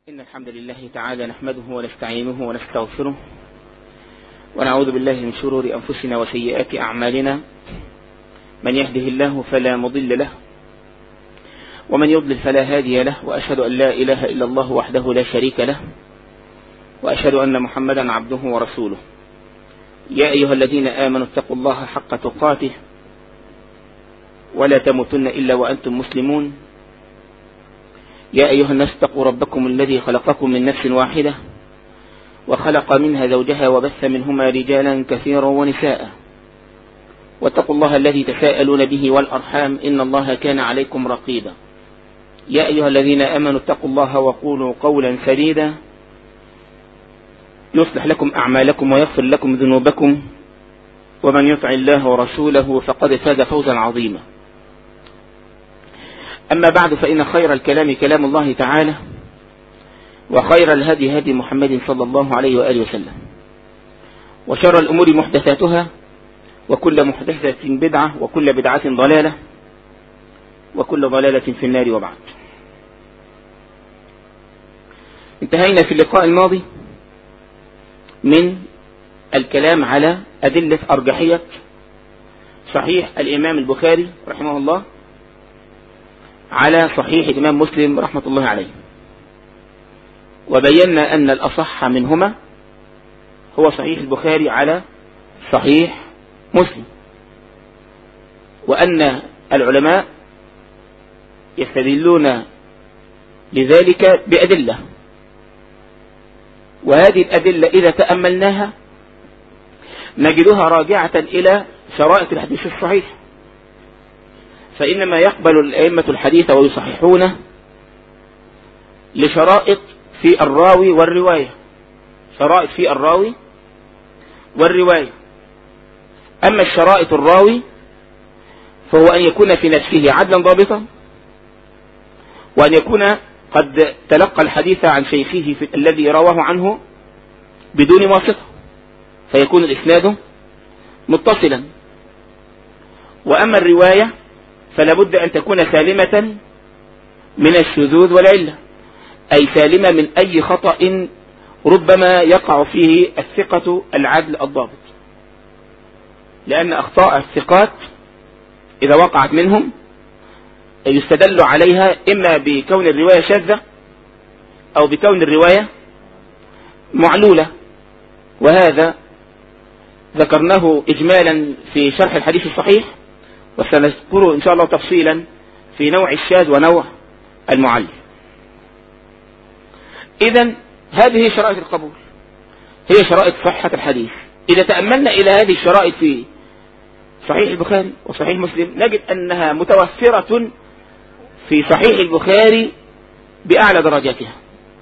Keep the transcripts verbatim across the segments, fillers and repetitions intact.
إن الحمد لله تعالى نحمده ونستعينه ونستغفره ونعوذ بالله من شرور أنفسنا وسيئات أعمالنا. من يهده الله فلا مضل له ومن يضلل فلا هادي له، وأشهد أن لا إله إلا الله وحده لا شريك له، وأشهد أن محمدا عبده ورسوله. يا أيها الذين آمنوا اتقوا الله حق تقاته ولا تموتن إلا وأنتم مسلمون. يا أيها الناس اتقوا ربكم الذي خلقكم من نفس واحدة وخلق منها زوجها وبث منهما رجالا كثيرا ونساء، واتقوا الله الذي تساءلون به والأرحام إن الله كان عليكم رقيبا. يا أيها الذين آمنوا اتقوا الله وقولوا قولا سديدا يصلح لكم أعمالكم ويغفر لكم ذنوبكم، ومن يطع الله ورسوله فقد فاز فوزا عظيما. أما بعد، فإن خير الكلام كلام الله تعالى، وخير الهدي هدي محمد صلى الله عليه وآله وسلم، وشر الأمور محدثاتها، وكل محدثة بدعة، وكل بدعة ضلالة، وكل ضلالة في النار. وبعد، انتهينا في اللقاء الماضي من الكلام على أدلة أرجحية صحيح الإمام البخاري رحمه الله على صحيح الإمام مسلم رحمة الله عليه، وبينا أن الأصح منهما هو صحيح البخاري على صحيح مسلم، وأن العلماء يستدلون لذلك بأدلة، وهذه الأدلة إذا تأملناها نجدها راجعة إلى شرائط الحديث الصحيح، فإنما يقبل الأئمة الحديث ويصححونه لشرائط في الراوي والرواية، شرائط في الراوي والرواية. أما الشرائط الراوي فهو أن يكون في نفسه عدلا ضابطا، وأن يكون قد تلقى الحديث عن شيخه في الذي رواه عنه بدون واسطة، فيكون الإسناد متصلا. وأما الرواية فلا بد أن تكون سالمة من الشذوذ والعلة، أي سالمة من أي خطأ ربما يقع فيه الثقة العدل الضابط، لأن أخطاء الثقات إذا وقعت منهم يستدل عليها إما بكون الرواية شاذة أو بكون الرواية معلولة، وهذا ذكرناه إجمالا في شرح الحديث الصحيح، وسنذكره إن شاء الله تفصيلا في نوع الشاذ ونوع المعلل. إذن هذه شرائط القبول، هي شرائط صحة الحديث. إذا تأملنا إلى هذه الشرائط في صحيح البخاري وصحيح مسلم نجد أنها متوفرة في صحيح البخاري بأعلى درجاتها،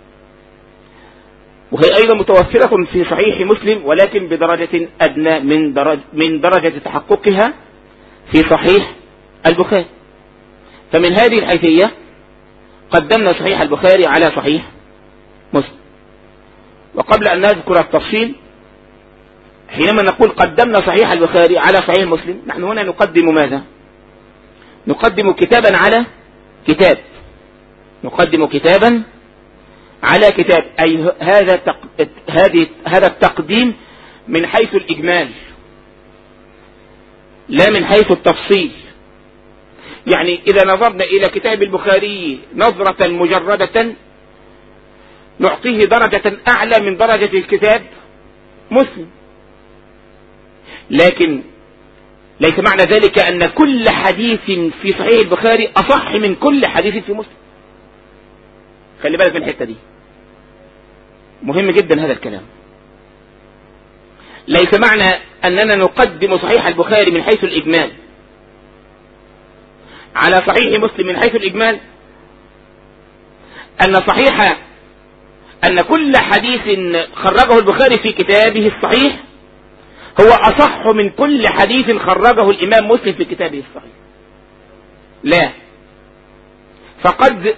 وهي أيضا متوفرة في صحيح مسلم ولكن بدرجة أدنى من درجة, من درجة تحققها في صحيح البخاري. فمن هذه الحيثية قدمنا صحيح البخاري على صحيح مسلم. وقبل أن نذكر التفصيل، حينما نقول قدمنا صحيح البخاري على صحيح مسلم، نحن هنا نقدم ماذا؟ نقدم كتابا على كتاب، نقدم كتابا على كتاب، أي هذا هذه هذا التقديم من حيث الإجمال لا من حيث التفصيل. يعني إذا نظرنا إلى كتاب البخاري نظرة مجردة نعطيه درجة أعلى من درجة الكتاب مسلم، لكن ليس معنى ذلك أن كل حديث في صحيح البخاري أصح من كل حديث في مسلم. خلي بالك من الحتة دي، مهم جدا هذا الكلام. ليس معنى أننا نقدم صحيح البخاري من حيث الإجمال على صحيح مسلم من حيث الإجمال أن صحيح أن كل حديث خرجه البخاري في كتابه الصحيح هو أصح من كل حديث خرجه الإمام مسلم في كتابه الصحيح. لا، فقد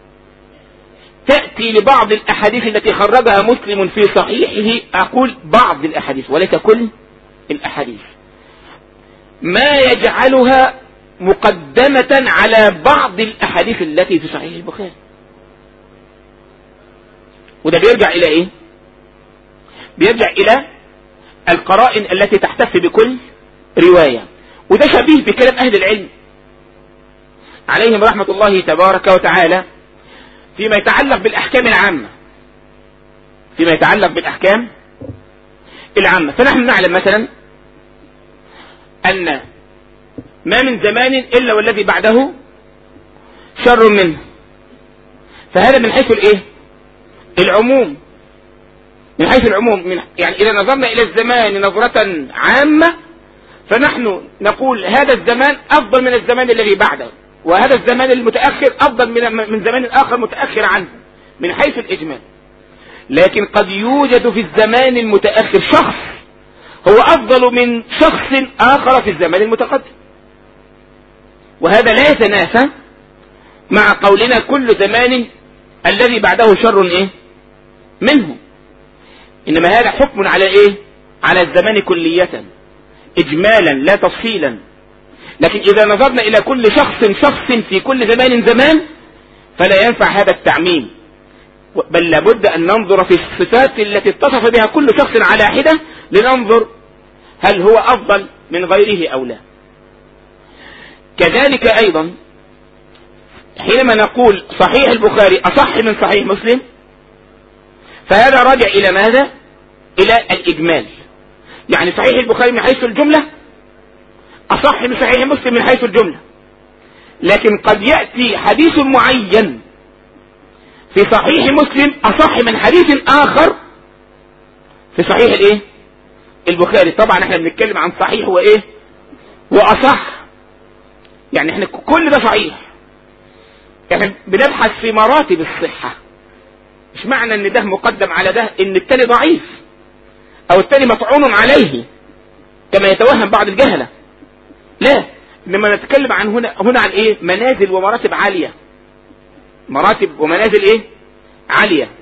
تأتي لبعض الأحاديث التي خرجها مسلم في صحيحه، أقول بعض الأحاديث وليس كل الأحاديث، ما يجعلها مقدمة على بعض الأحاديث التي في صحيح البخاري. وده بيرجع الى ايه؟ بيرجع الى القرائن التي تحتف بكل رواية، وده شبيه بكلام اهل العلم عليهم رحمة الله تبارك وتعالى فيما يتعلق بالاحكام العامة فيما يتعلق بالاحكام العامة. فنحن نعلم مثلا ان ما من زمان الا والذي بعده شر منه، فهذا من حيث الايه؟ العموم، من حيث العموم. من يعني اذا نظرنا الى الزمان نظرة عامة فنحن نقول هذا الزمان افضل من الزمان الذي بعده، وهذا الزمان المتأخر افضل من من زمان اخر متأخر عنه من حيث الاجمال. لكن قد يوجد في الزمان المتأخر شخص هو افضل من شخص اخر في الزمان المتقدم، وهذا لا يتنافى مع قولنا كل زمان الذي بعده شر ايه منه، انما هذا حكم على ايه؟ على الزمان كلية اجمالا لا تفصيلا. لكن اذا نظرنا الى كل شخص شخص في كل زمان زمان فلا ينفع هذا التعميم، بل لابد ان ننظر في الصفات التي اتصف بها كل شخص على حدة لننظر هل هو افضل من غيره او لا. كذلك ايضا حينما نقول صحيح البخاري اصح من صحيح مسلم فهذا راجع الى ماذا؟ الى الاجمال. يعني صحيح البخاري من حيث الجملة اصح من صحيح مسلم من حيث الجملة، لكن قد يأتي حديث معين في صحيح مسلم اصح من حديث اخر في صحيح الايه؟ البخاري. طبعا احنا بنتكلم عن صحيح وايه؟ واصح، يعني احنا كل ده صحيح، احنا بنبحث في مراتب الصحة. مش معنى ان ده مقدم على ده ان التاني ضعيف او التاني مطعون عليه كما يتوهم بعض الجهلة، لا، انما نتكلم عن هنا هنا عن ايه؟ منازل ومراتب عالية، مراتب ومنازل ايه؟ عالية.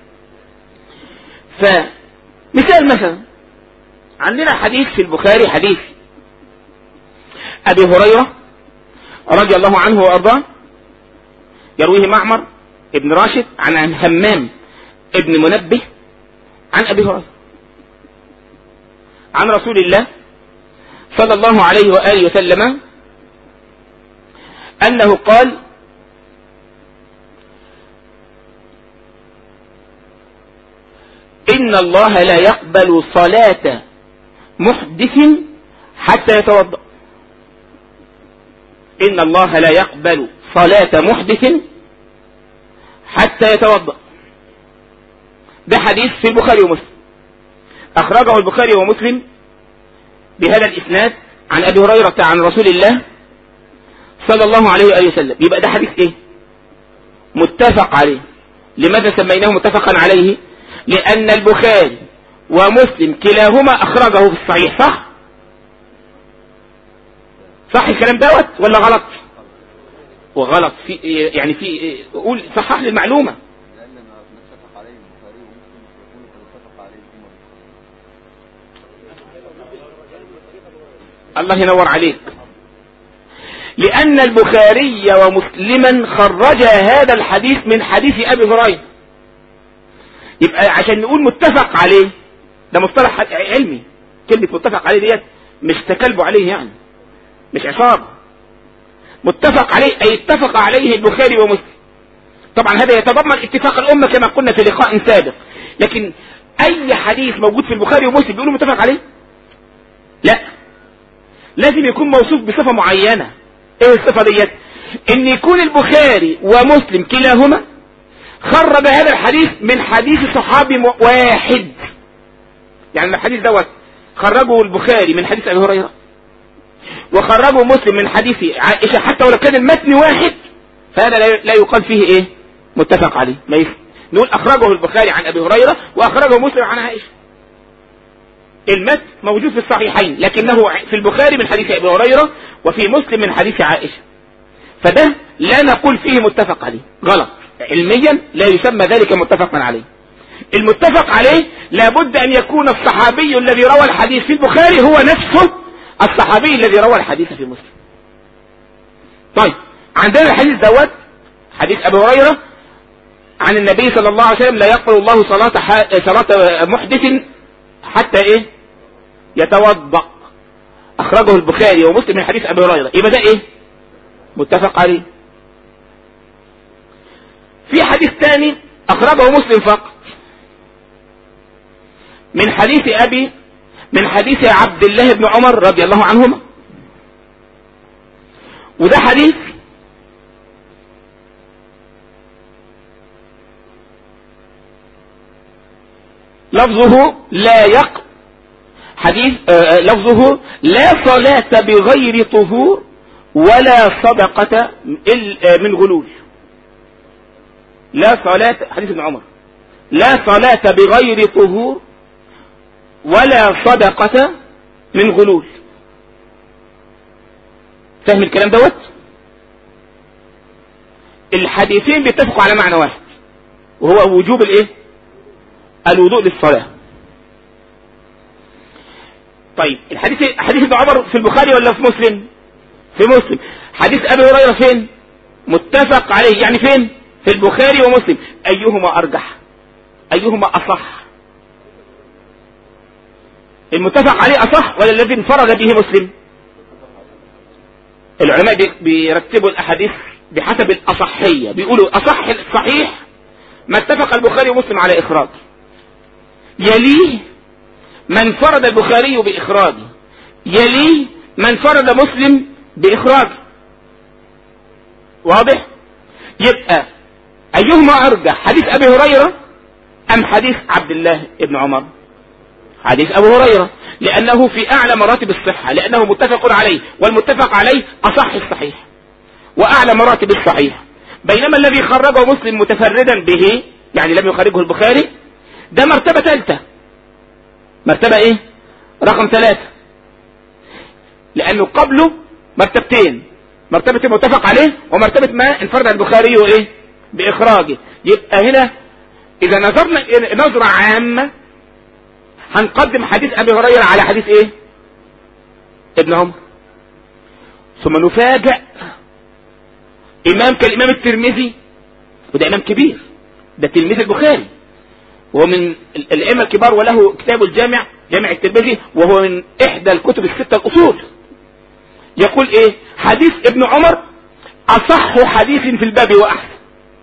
فمثال مثلا عندنا حديث في البخاري، حديث ابي هريرة رضي الله عنه وارضاه، يرويه معمر ابن راشد عن همام ابن منبه عن ابي هريرة عن رسول الله صلى الله عليه وآله وسلم انه قال: ان الله لا يقبل صلاة محدث حتى يتوضأ. ان الله لا يقبل صلاة محدث حتى يتوضأ. ده حديث في البخاري ومسلم، اخرجه البخاري ومسلم بهذا الاسناد عن ابي هريرة عن رسول الله صلى الله عليه وآله وسلم. يبقى ده حديث ايه؟ متفق عليه. لماذا سميناه متفقا عليه؟ لان البخاري ومسلم كلاهما اخرجه في الصحيح. صح صح الكلام دوت ولا غلط؟ وغلط في يعني في قول صحح لي المعلومة. الله ينور عليك. لأن البخاري ومسلما خرجا هذا الحديث من حديث أبي هريرة. يبقى عشان نقول متفق عليه، ده مصطلح علمي، كلمة متفق عليه ديت مش تكلبوا عليه، يعني مش عصابة. متفق عليه أي اتفق عليه البخاري ومسلم. طبعا هذا يتضمن اتفاق الأمة كما قلنا في لقاء سابق، لكن أي حديث موجود في البخاري ومسلم بيقولوا متفق عليه؟ لا، لازم يكون موصوف بصفة معينة. ايه الصفة ديت؟ ان يكون البخاري ومسلم كلاهما خرج هذا الحديث من حديث صحابي واحد. يعني الحديث دوت خرجه البخاري من حديث ابي هريرة وخرجه مسلم من حديث عائشة، حتى ولو كان المتن واحد فهذا لا يقال فيه ايه؟ متفق عليه. ما يفهم نقول اخرجه البخاري عن ابي هريرة واخرجه مسلم عن عائشة. المتن موجود في الصحيحين، لكنه في البخاري من حديث ابي هريرة وفي مسلم من حديث عائشة، فده لا نقول فيه متفق عليه، غلط. علميا لا يسمى ذلك متفقا عليه. المتفق عليه لابد ان يكون الصحابي الذي روى الحديث في البخاري هو نفسه الصحابي الذي روى الحديث في مسلم. طيب عندنا الحديث دوت حديث ابي هريرة عن النبي صلى الله عليه وسلم لا يقبل الله صلاة صلاة محدث حتى ايه يتوضأ، اخرجه البخاري ومسلم من حديث ابي هريرة. يبقى ده ايه متفق عليه. في حديث ثاني اخرجه مسلم فقط من حديث ابي من حديث عبد الله بن عمر رضي الله عنهما، وده حديث لفظه لا يق حديث آه لفظه لا صلاة بغير طهور ولا صدقة من غلول. لا صلاة، حديث ابن عمر، لا صلاة بغير طهور ولا صدقة من غلول. فاهم الكلام دوت؟ الحديثين بيتفقوا على معنى واحد، وهو وجوب الايه الوضوء للصلاة. طيب الحديث حديث ابن عمر في البخاري ولا في مسلم؟ في مسلم. حديث ابي هريرة فين؟ متفق عليه، يعني فين؟ في البخاري ومسلم. ايهما ارجح؟ ايهما اصح؟ المتفق عليه اصح ولا الذي انفرد به مسلم؟ العلماء بيرتبوا الاحاديث بحسب الاصحية، بيقولوا اصح الصحيح ما اتفق البخاري ومسلم على اخراجه، يليه من فرد البخاري باخراجه، يليه من فرد مسلم باخراجه. واضح؟ يبقى ايهما ارجح، حديث ابي هريرة ام حديث عبد الله بن عمر؟ حديث ابو هريرة، لانه في اعلى مراتب الصحة، لانه متفق عليه، والمتفق عليه اصح الصحيح واعلى مراتب الصحيح. بينما الذي خرجه مسلم متفردا به، يعني لم يخرجه البخاري، ده مرتبة ثالثة، مرتبة ايه رقم ثلاثة، لانه قبله مرتبتين، مرتبة المتفق عليه ومرتبة ما انفرد البخاري وايه باخراجه. يبقى هنا اذا نظرنا نظرة عامة هنقدم حديث ابي هريرة على حديث ايه ابن عمر، ثم نفاجأ امام كالامام الترمذي، وده امام كبير، ده تلميذ البخاري وهو من الائمه الكبار، وله كتاب الجامع جامع الترمذي، وهو من احدى الكتب الستة الاصول. يقول ايه؟ حديث ابن عمر اصح حديث في الباب واحسن،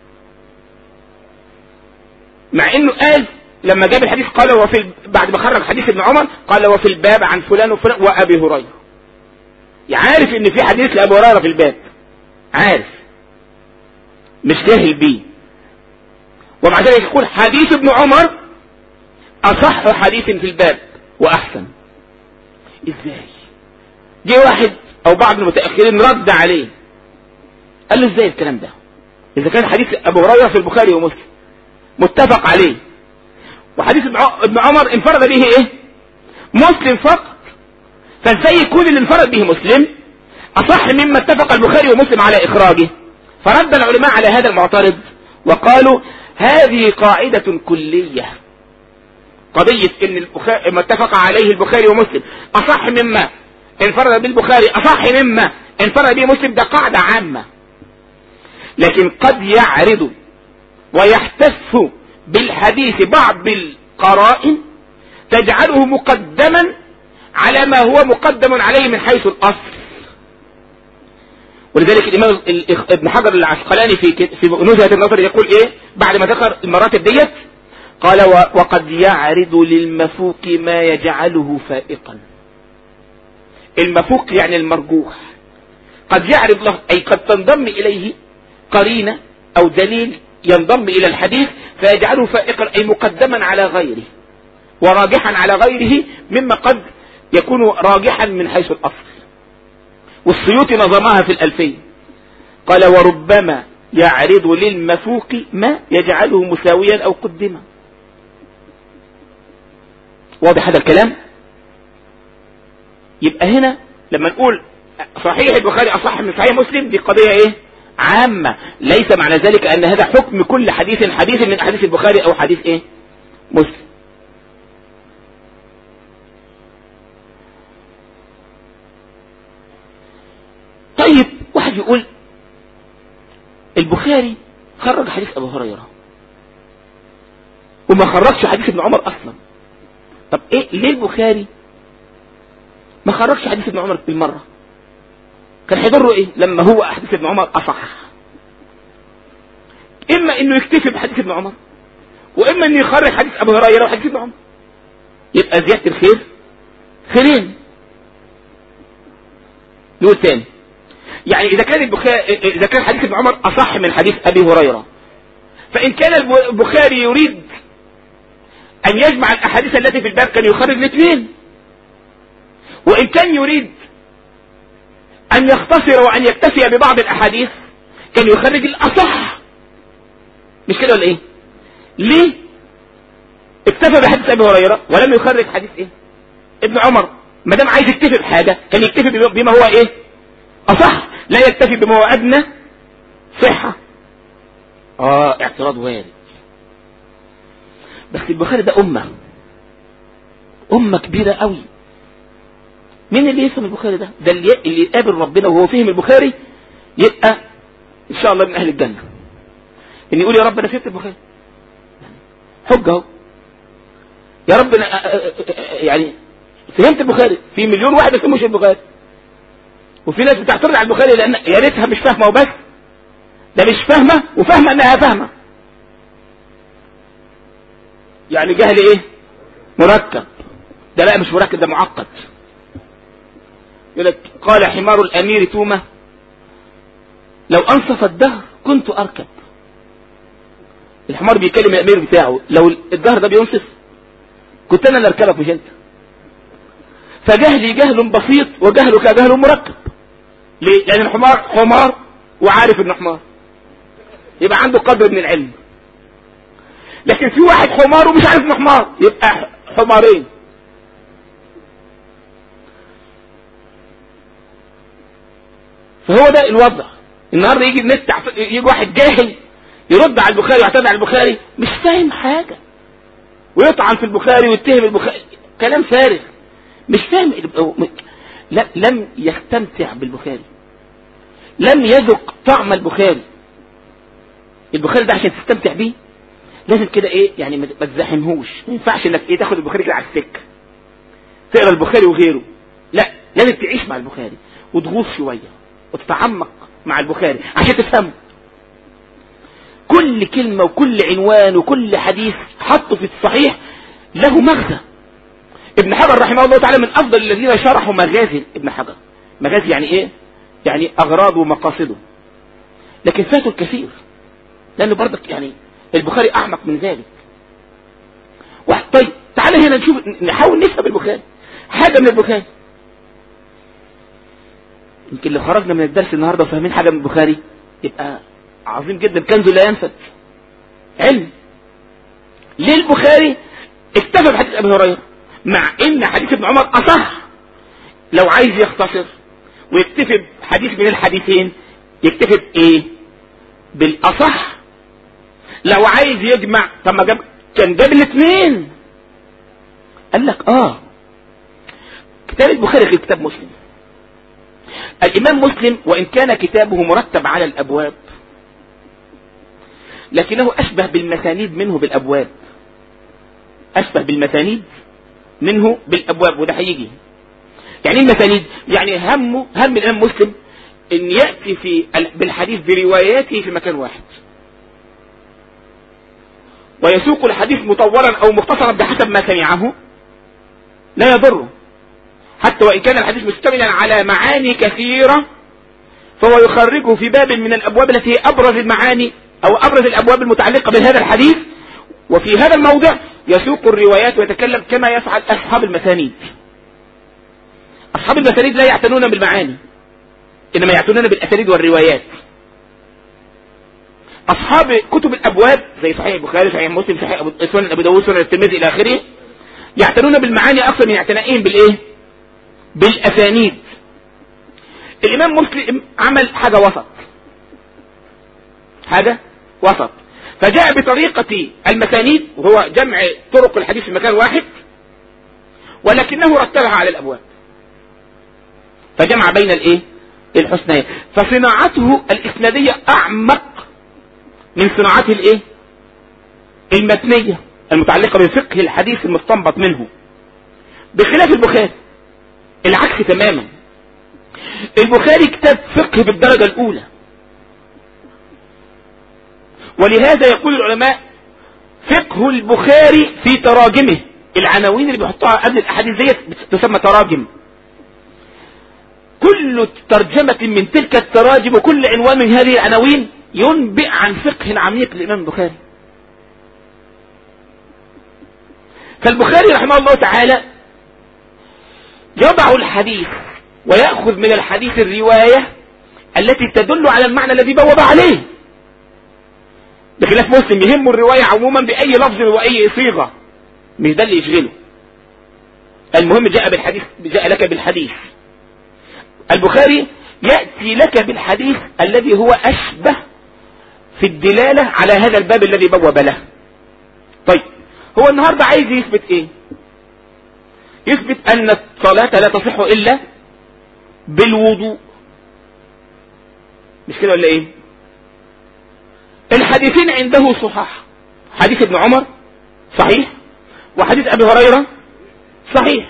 مع انه قال لما جاب الحديث قال وفي بعد ما خرج حديث ابن عمر قال وفي الباب عن فلان وفلان وابي هريره. يعرف ان في حديث لابي هريره في الباب، عارف مش جاهل بيه، ومع ذلك يقول حديث ابن عمر اصح حديث في الباب واحسن. ازاي؟ جه واحد او بعض المتاخرين رد عليه، قال له ازاي الكلام ده اذا كان حديث ابو هريره في البخاري ومسلم متفق عليه، وحديث ابن عمر انفرد به ايه مسلم فقط، فازاي يكون اللي انفرد به مسلم اصح مما اتفق البخاري ومسلم على اخراجه؟ فرد العلماء على هذا المعترض وقالوا هذه قاعدة كلية، قضية ان ما اتفق عليه البخاري ومسلم اصح مما انفرد به البخاري اصح مما انفرد به مسلم، ده قاعدة عامة، لكن قد يعرض ويحتف بالحديث بعض القرائن تجعله مقدما على ما هو مقدم عليه من حيث الاصل. ولذلك الامام ابن حجر العسقلاني في في نزهة النظر يقول ايه بعد ما ذكر المراتب ديت؟ قال وقد يعرض للمفوق ما يجعله فائقا. المفوق يعني المرجوح، قد يعرض له اي قد تنضم اليه قرينة او دليل ينضم الى الحديث فيجعله فائقا اي مقدما على غيره وراجحا على غيره مما قد يكون راجحا من حيث الاصل. والسيوطي نظمها في الألفية قال وربما يعرض للمفوق ما يجعله مساويا أو قدما. واضح هذا الكلام؟ يبقى هنا لما نقول صحيح البخاري أصح من صحيح مسلم دي قضية إيه؟ عامة، ليس معنى ذلك أن هذا حكم كل حديث حديث من أحاديث البخاري أو حديث إيه؟ مسلم. طيب واحد يقول البخاري خرج حديث ابو هريرة وما خرجش حديث ابن عمر اصلا. طب ايه ليه البخاري ما خرجش حديث ابن عمر بالمره؟ كان هيضره ايه لما هو حديث ابن عمر اصح؟ اما انه يكتفي بحديث ابن عمر، واما انه يخرج حديث ابو هريره وحديث ابن عمر، يبقى زياده الخير خيرين. نقول تاني، يعني اذا كان البخاري اذا كان حديث ابن عمر اصح من حديث ابي هريره، فان كان البخاري يريد ان يجمع الاحاديث التي في الباب كان يخرج الاثنين، وان كان يريد ان يختصر وان يكتفي ببعض الاحاديث كان يخرج الاصح. مش كده ولا ايه؟ ليه اكتفى بحديث ابي هريره ولم يخرج حديث ايه ابن عمر؟ ما دام عايز يكتفي بحاجه كان يكتفي بما هو ايه اصح، لا يكتفي بما هو ادنى صحه. اه اعتراض وارد. بس البخاري ده امه امه كبيره قوي. مين اللي يفهم البخاري ده؟ ده اللي اللي يقابل ربنا وهو فهم البخاري يبقى ان شاء الله من اهل الجنه. ان يقول يا رب انا فهمت البخاري، حجه اهو يا رب انا يعني فهمت البخاري. في مليون واحد ما يفهموش البخاري، وفي ناس بتعترض على البخاري لان يا ريتها مش فاهمه وبس، ده مش فاهمه وفاهمه انها فاهمه. يعني جهل ايه؟ مركب. ده لا مش مركب، ده معقد. يقول لك قال حمار الامير تومه لو انصف الدهر كنت اركب. الحمار بيكلم الامير بتاعه، لو الدهر ده بينصف كنت انا اللي اركبك مش انت. فجهلي جهل بسيط وجهلك جهل مركب. ليه؟ لان الحمار حمار وعارف انه حمار، يبقى عنده قدر من العلم. لكن في واحد حمار ومش عارف انه حمار، يبقى حمارين. فهو ده الوضع. النهارده يجي النت يجي واحد جاهل يرد على البخاري ويعتمد على البخاري مش فاهم حاجه، ويطعن في البخاري ويتهم البخاري، كلام فارغ. مش فاهم، لا لم يستمتع بالبخاري، لم يذق طعم البخاري. البخاري ده عشان تستمتع بيه لازم كده ايه يعني ما تزاحمهوش. ما ينفعش انك ايه تاخد البخاري كده على السكه تقرا البخاري وغيره، لا لازم تعيش مع البخاري وتغوص شويه وتتعمق مع البخاري عشان تفهمه. كل كلمه وكل عنوان وكل حديث حطه في الصحيح له مغزى. ابن حجر رحمه الله تعالى من افضل الذين شرحوا مغازي ابن حجر. مغازي يعني ايه؟ يعني اغراضه ومقاصده، لكن فاتوا الكثير لانه برضك يعني البخاري اعمق من ذلك. طيب تعالى هنا نشوف، نحاول نفهم البخاري حاجه من البخاري. يمكن لو خرجنا من الدرس النهارده وفاهمين حاجه من البخاري يبقى عظيم جدا، كنز لا ينفد، علم. ليه البخاري اكتفى بحديث ابي هريره مع ان حديث ابن عمر اصح؟ لو عايز يختصر ويكتفي بحديث من الحديثين يكتفي بايه؟ بالاصح. لو عايز يجمع طب ما جاب كان جاب الاثنين. قال لك اه كتاب البخاري غير كتاب مسلم. الامام مسلم وان كان كتابه مرتب على الابواب لكنه اشبه بالمسانيد منه بالابواب، اشبه بالمسانيد منه بالابواب. وده هيجي يعني المسانيد يعني همه هم الامام مسلم ان ياتي في بالحديث برواياته في مكان واحد، ويسوق الحديث مطولا او مختصرا بحسب ما سمعه لا يضره، حتى وان كان الحديث مشتملا على معاني كثيره فهو يخرجه في باب من الابواب التي هي ابرز المعاني او ابرز الابواب المتعلقه بهذا الحديث. وفي هذا الموضع يسوق الروايات ويتكلم كما يفعل اصحاب المسانيد. اصحاب المسانيد لا يعتنون بالمعاني انما يعتنون بالاسانيد والروايات. اصحاب كتب الابواب زي صحيح البخاري، صحيح مسلم، صحيح سنن ابي داوود، سنن الترمذي الى اخره يعتنون بالمعاني اكثر من اعتنائهم بالايه؟ بالاسانيد. الامام مسلم عمل حاجه وسط، حاجه وسط، فجاء بطريقه المسانيد وهو جمع طرق الحديث في مكان واحد، ولكنه رتبها على الابواب فجمع بين الايه؟ الحسنين. فصناعته الاسناديه اعمق من صناعته الايه؟ المتنيه. المتعلقة بفقه الحديث المستنبط منه، بخلاف البخاري العكس تماما. البخاري كتاب فقه بالدرجة الأولى، ولهذا يقول العلماء فقه البخاري في تراجمه، العناوين اللي بيحطوها قبل الأحاديث ديت تسمى تراجم. كل ترجمة من تلك التراجم وكل عنوان من هذه العناوين ينبئ عن فقه عميق للإمام البخاري. فالبخاري رحمه الله تعالى يضع الحديث ويأخذ من الحديث الرواية التي تدل على المعنى الذي بوب عليه، بخلاف مسلم يهمه الرواية عموما بأي لفظ وأي صيغة، مش ده اللي يشغله، المهم جاء بالحديث، جاء لك بالحديث. البخاري يأتي لك بالحديث الذي هو أشبه في الدلالة على هذا الباب الذي بوب له. طيب هو النهاردة عايز يثبت ايه؟ يثبت ان الصلاة لا تصح الا بالوضوء، مش كده ولا ايه؟ الحديثين عنده صحاح، حديث ابن عمر صحيح وحديث ابي هريرة صحيح.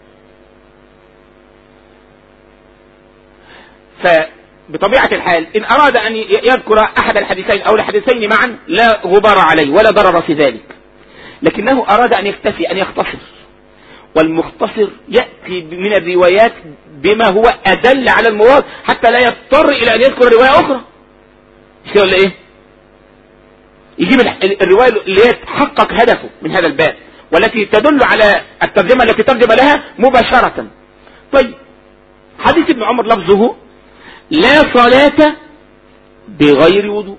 فبطبيعة الحال ان اراد ان يذكر احد الحديثين او الحديثين معا لا غبار عليه ولا ضرر في ذلك، لكنه اراد ان يكتفي ان يختصر، والمختصر يأتي من الروايات بما هو ادل على المراد حتى لا يضطر الى ان يذكر رواية اخرى، مش كده ولا ايه؟ يجيب الرواية اللي يتحقق هدفه من هذا الباب والتي تدل على الترجمة التي ترجم لها مباشرة. طيب حديث ابن عمر لفظه لا صلاة بغير وضوء،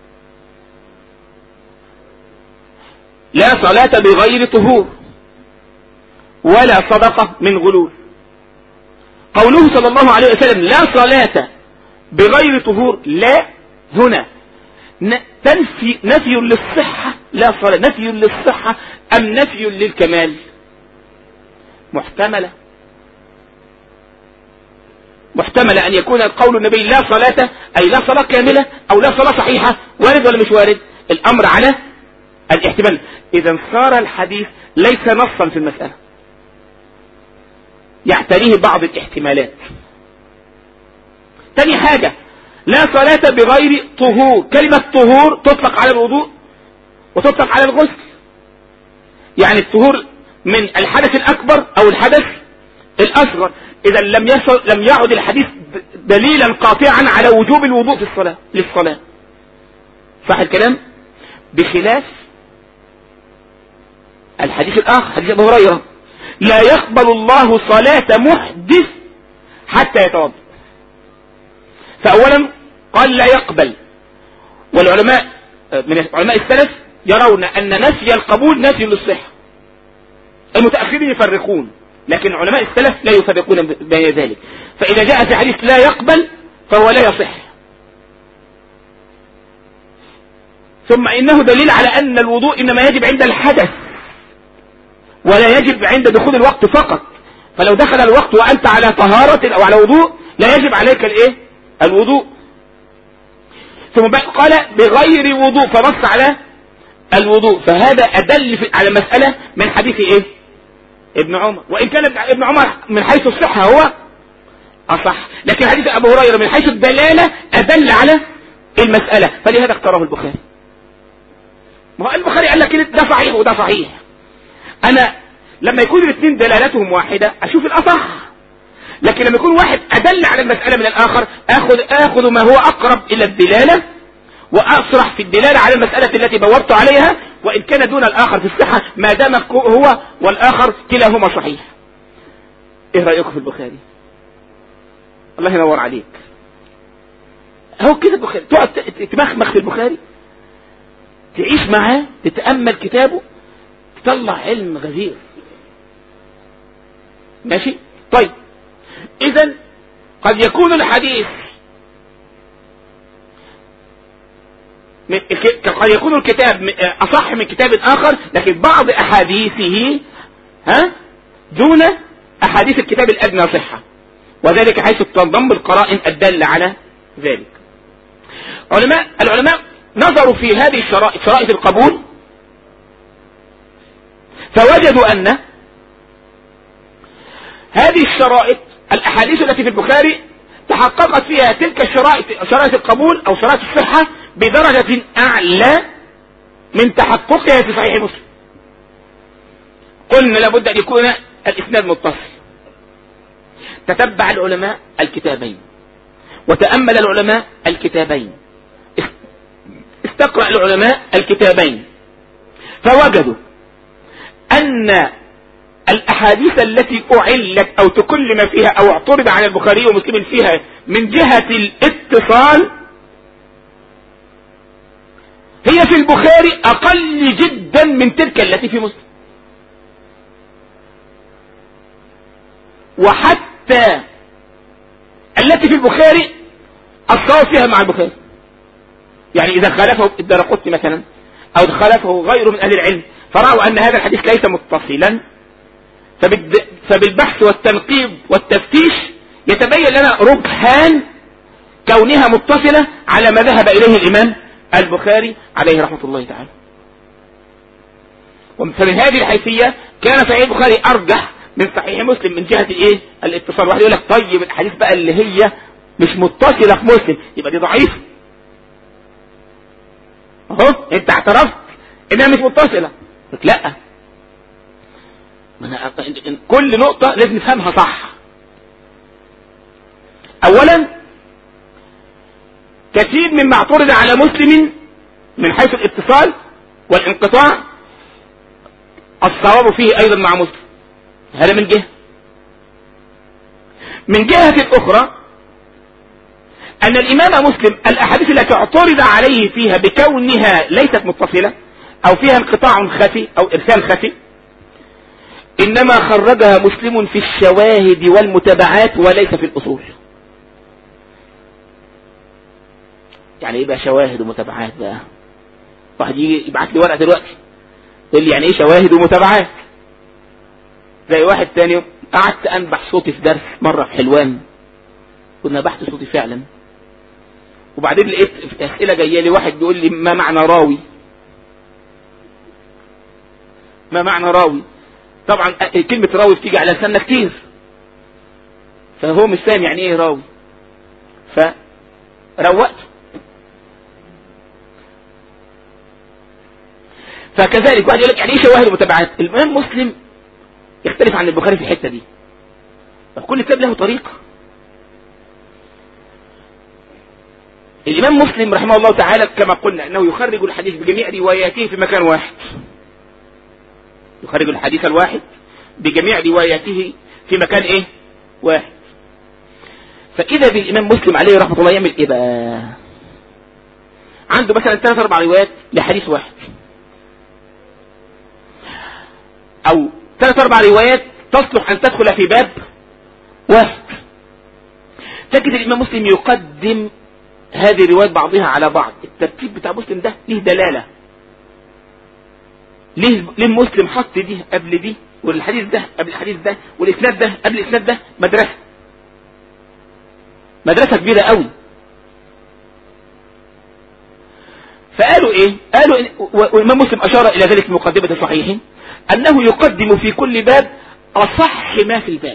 لا صلاة بغير طهور ولا صدقة من غلول. قوله صلى الله عليه وسلم لا صلاة بغير طهور، لا هنا تنفي نفي للصحة، لا صلاة نفي للصحة أم نفي للكمال؟ محتملة، محتملة أن يكون القول النبي لا صلاة أي لا صلاة كاملة أو لا صلاة صحيحة، وارد ولا مش وارد؟ الأمر على الاحتمال. إذا صار الحديث ليس نصا في المسألة، يعتريه بعض الاحتمالات. تاني حاجة لا صلاة بغير طهور، كلمة طهور تطلق على الوضوء وتطلق على الغسل، يعني الطهور من الحدث الأكبر أو الحدث الأصغر. إذا لم يصل لم يعد الحديث دليلا قاطعا على وجوب الوضوء في الصلاة للصلاة، صح الكلام؟ بخلاف الحديث الآخر حديث أبي هريرة لا يقبل الله صلاة محدث حتى يتوضأ. فأولا قال لا يقبل، والعلماء من علماء السلف يرون أن نفي القبول نفي للصحة، المتأخرين يفرقون، لكن علماء السلف لا يفرقون بين ذلك. فإذا جاء في حديث لا يقبل فهو لا يصح. ثم إنه دليل على أن الوضوء إنما يجب عند الحدث ولا يجب عند دخول الوقت فقط. فلو دخل الوقت وأنت على طهارة أو على وضوء لا يجب عليك الإيه؟ الوضوء. ثم قال بغير وضوء فنص على الوضوء، فهذا أدل على مسألة من حديث إيه؟ ابن عمر، وإن كان ابن عمر من حيث الصحة هو أصح، لكن حديث أبو هريرة من حيث الدلالة أدل على المسألة، فلهذا اختاره البخاري. ما هو البخاري قال لك ده صحيح وده صحيح، أنا لما يكون الاثنين دلالتهم واحدة أشوف الأصح، لكن لما يكون واحد أدل على المسألة من الآخر أخذ, أخذ ما هو أقرب إلى الدلالة وأصرح في الدلالة على المسألة التي بوبت عليها، وإن كان دون الآخر في الصحة ما دام هو والآخر كلاهما صحيح. إيه رأيكم في البخاري؟ الله ينور عليك. هو كده البخاري، تقعد تمخمخ في البخاري، تعيش معاه، تتأمل كتابه، تطلع علم غزير. ماشي؟ طيب إذن قد يكون الحديث قد يكون الكتاب أصح من كتاب آخر، لكن بعض أحاديثه ها دون أحاديث الكتاب الأدنى صحة، وذلك حيث تنضم القرائن الدالة على ذلك. علماء العلماء نظروا في هذه الشرائط، شرائط القبول، فوجدوا أن هذه الشرائط الأحاديث التي في البخاري تحققت فيها تلك الشرائط، شرائط القبول أو شرائط الصحة، بدرجة أعلى من تحققها في صحيح مسلم. قلنا لابد أن يكون الإسناد متصل. تتبع العلماء الكتابين وتأمل العلماء الكتابين، استقرأ العلماء الكتابين، فوجدوا أن الأحاديث التي أعلت أو تكلم فيها أو اعترض على البخاري ومسلم فيها من جهة الاتصال هي في البخاري أقل جدا من تلك التي في مسلم، وحتى التي في البخاري الصواب فيها مع البخاري. يعني إذا خالفه الدرقطني مثلا أو خالفه غيره من أهل العلم فرأوا أن هذا الحديث ليس متصلا، فبالبحث والتنقيب والتفتيش يتبين لنا رجحان كونها متصلة على ما ذهب إليه الإمام البخاري عليه رحمة الله تعالى. فمن هذه الحيثية كان صحيح البخاري أرجح من صحيح مسلم من جهة الايه الاتصال. واحد يقول لك طيب الحديث بقى اللي هي مش متصلة في مسلم يبقى دي ضعيفة. اهو انت اعترفت انها مش متصلة، قلت لا، كل نقطة لازم نفهمها صح. اولا كثير مما اعترض على مسلم من حيث الاتصال والانقطاع الصواب فيه ايضا مع مسلم، هذا من جهة. من جهة اخرى ان الامام مسلم الاحاديث التي اعترض عليه فيها بكونها ليست متصلة او فيها انقطاع خفي او ارسال خفي انما خرجها مسلم في الشواهد والمتابعات وليس في الاصول. يعني ايه بقى شواهد ومتابعات بقى؟ واحد يجي يبعت لي ورقة دلوقتي يقول لي يعني ايه شواهد ومتابعات؟ زي واحد تاني قعدت انبح صوتي في درس مرة في حلوان، كنا بحث صوتي فعلا، وبعدين لقيت اسئلة جاية لي واحد بيقول لي ما معنى راوي؟ ما معنى راوي؟ طبعا كلمة راوي بتيجي على لساننا كتير، فهو مش فاهم يعني ايه راوي، فروقته. فكذلك واحد يقول لك يعني ايه شواهد ومتابعات؟ الامام مسلم يختلف عن البخاري في الحتة دي، فكل كتاب له طريقة. الامام مسلم رحمه الله تعالى كما قلنا انه يخرج الحديث بجميع رواياته في مكان واحد، يخرج الحديث الواحد بجميع رواياته في مكان ايه واحد. فاذا بالامام مسلم عليه رحمه الله يعمل ايه بقى؟ عنده مثلا ثلاث اربع روايات لحديث واحد، او ثلاث اربع روايات تصلح ان تدخل في باب واحد. تجد الامام مسلم يقدم هذه الروايات بعضها على بعض. الترتيب بتاع مسلم ده ليه دلالة، ليه ليه مسلم حط دي قبل دي والحديث ده قبل الحديث ده والاسناد ده قبل الاسناد ده. مدرسة مدرسة كبيرة قوي. فقالوا ايه؟ قالوا إن والامام مسلم اشار الى ذلك في مقدمة صحيحه انه يقدم في كل باب اصح ما في الباب،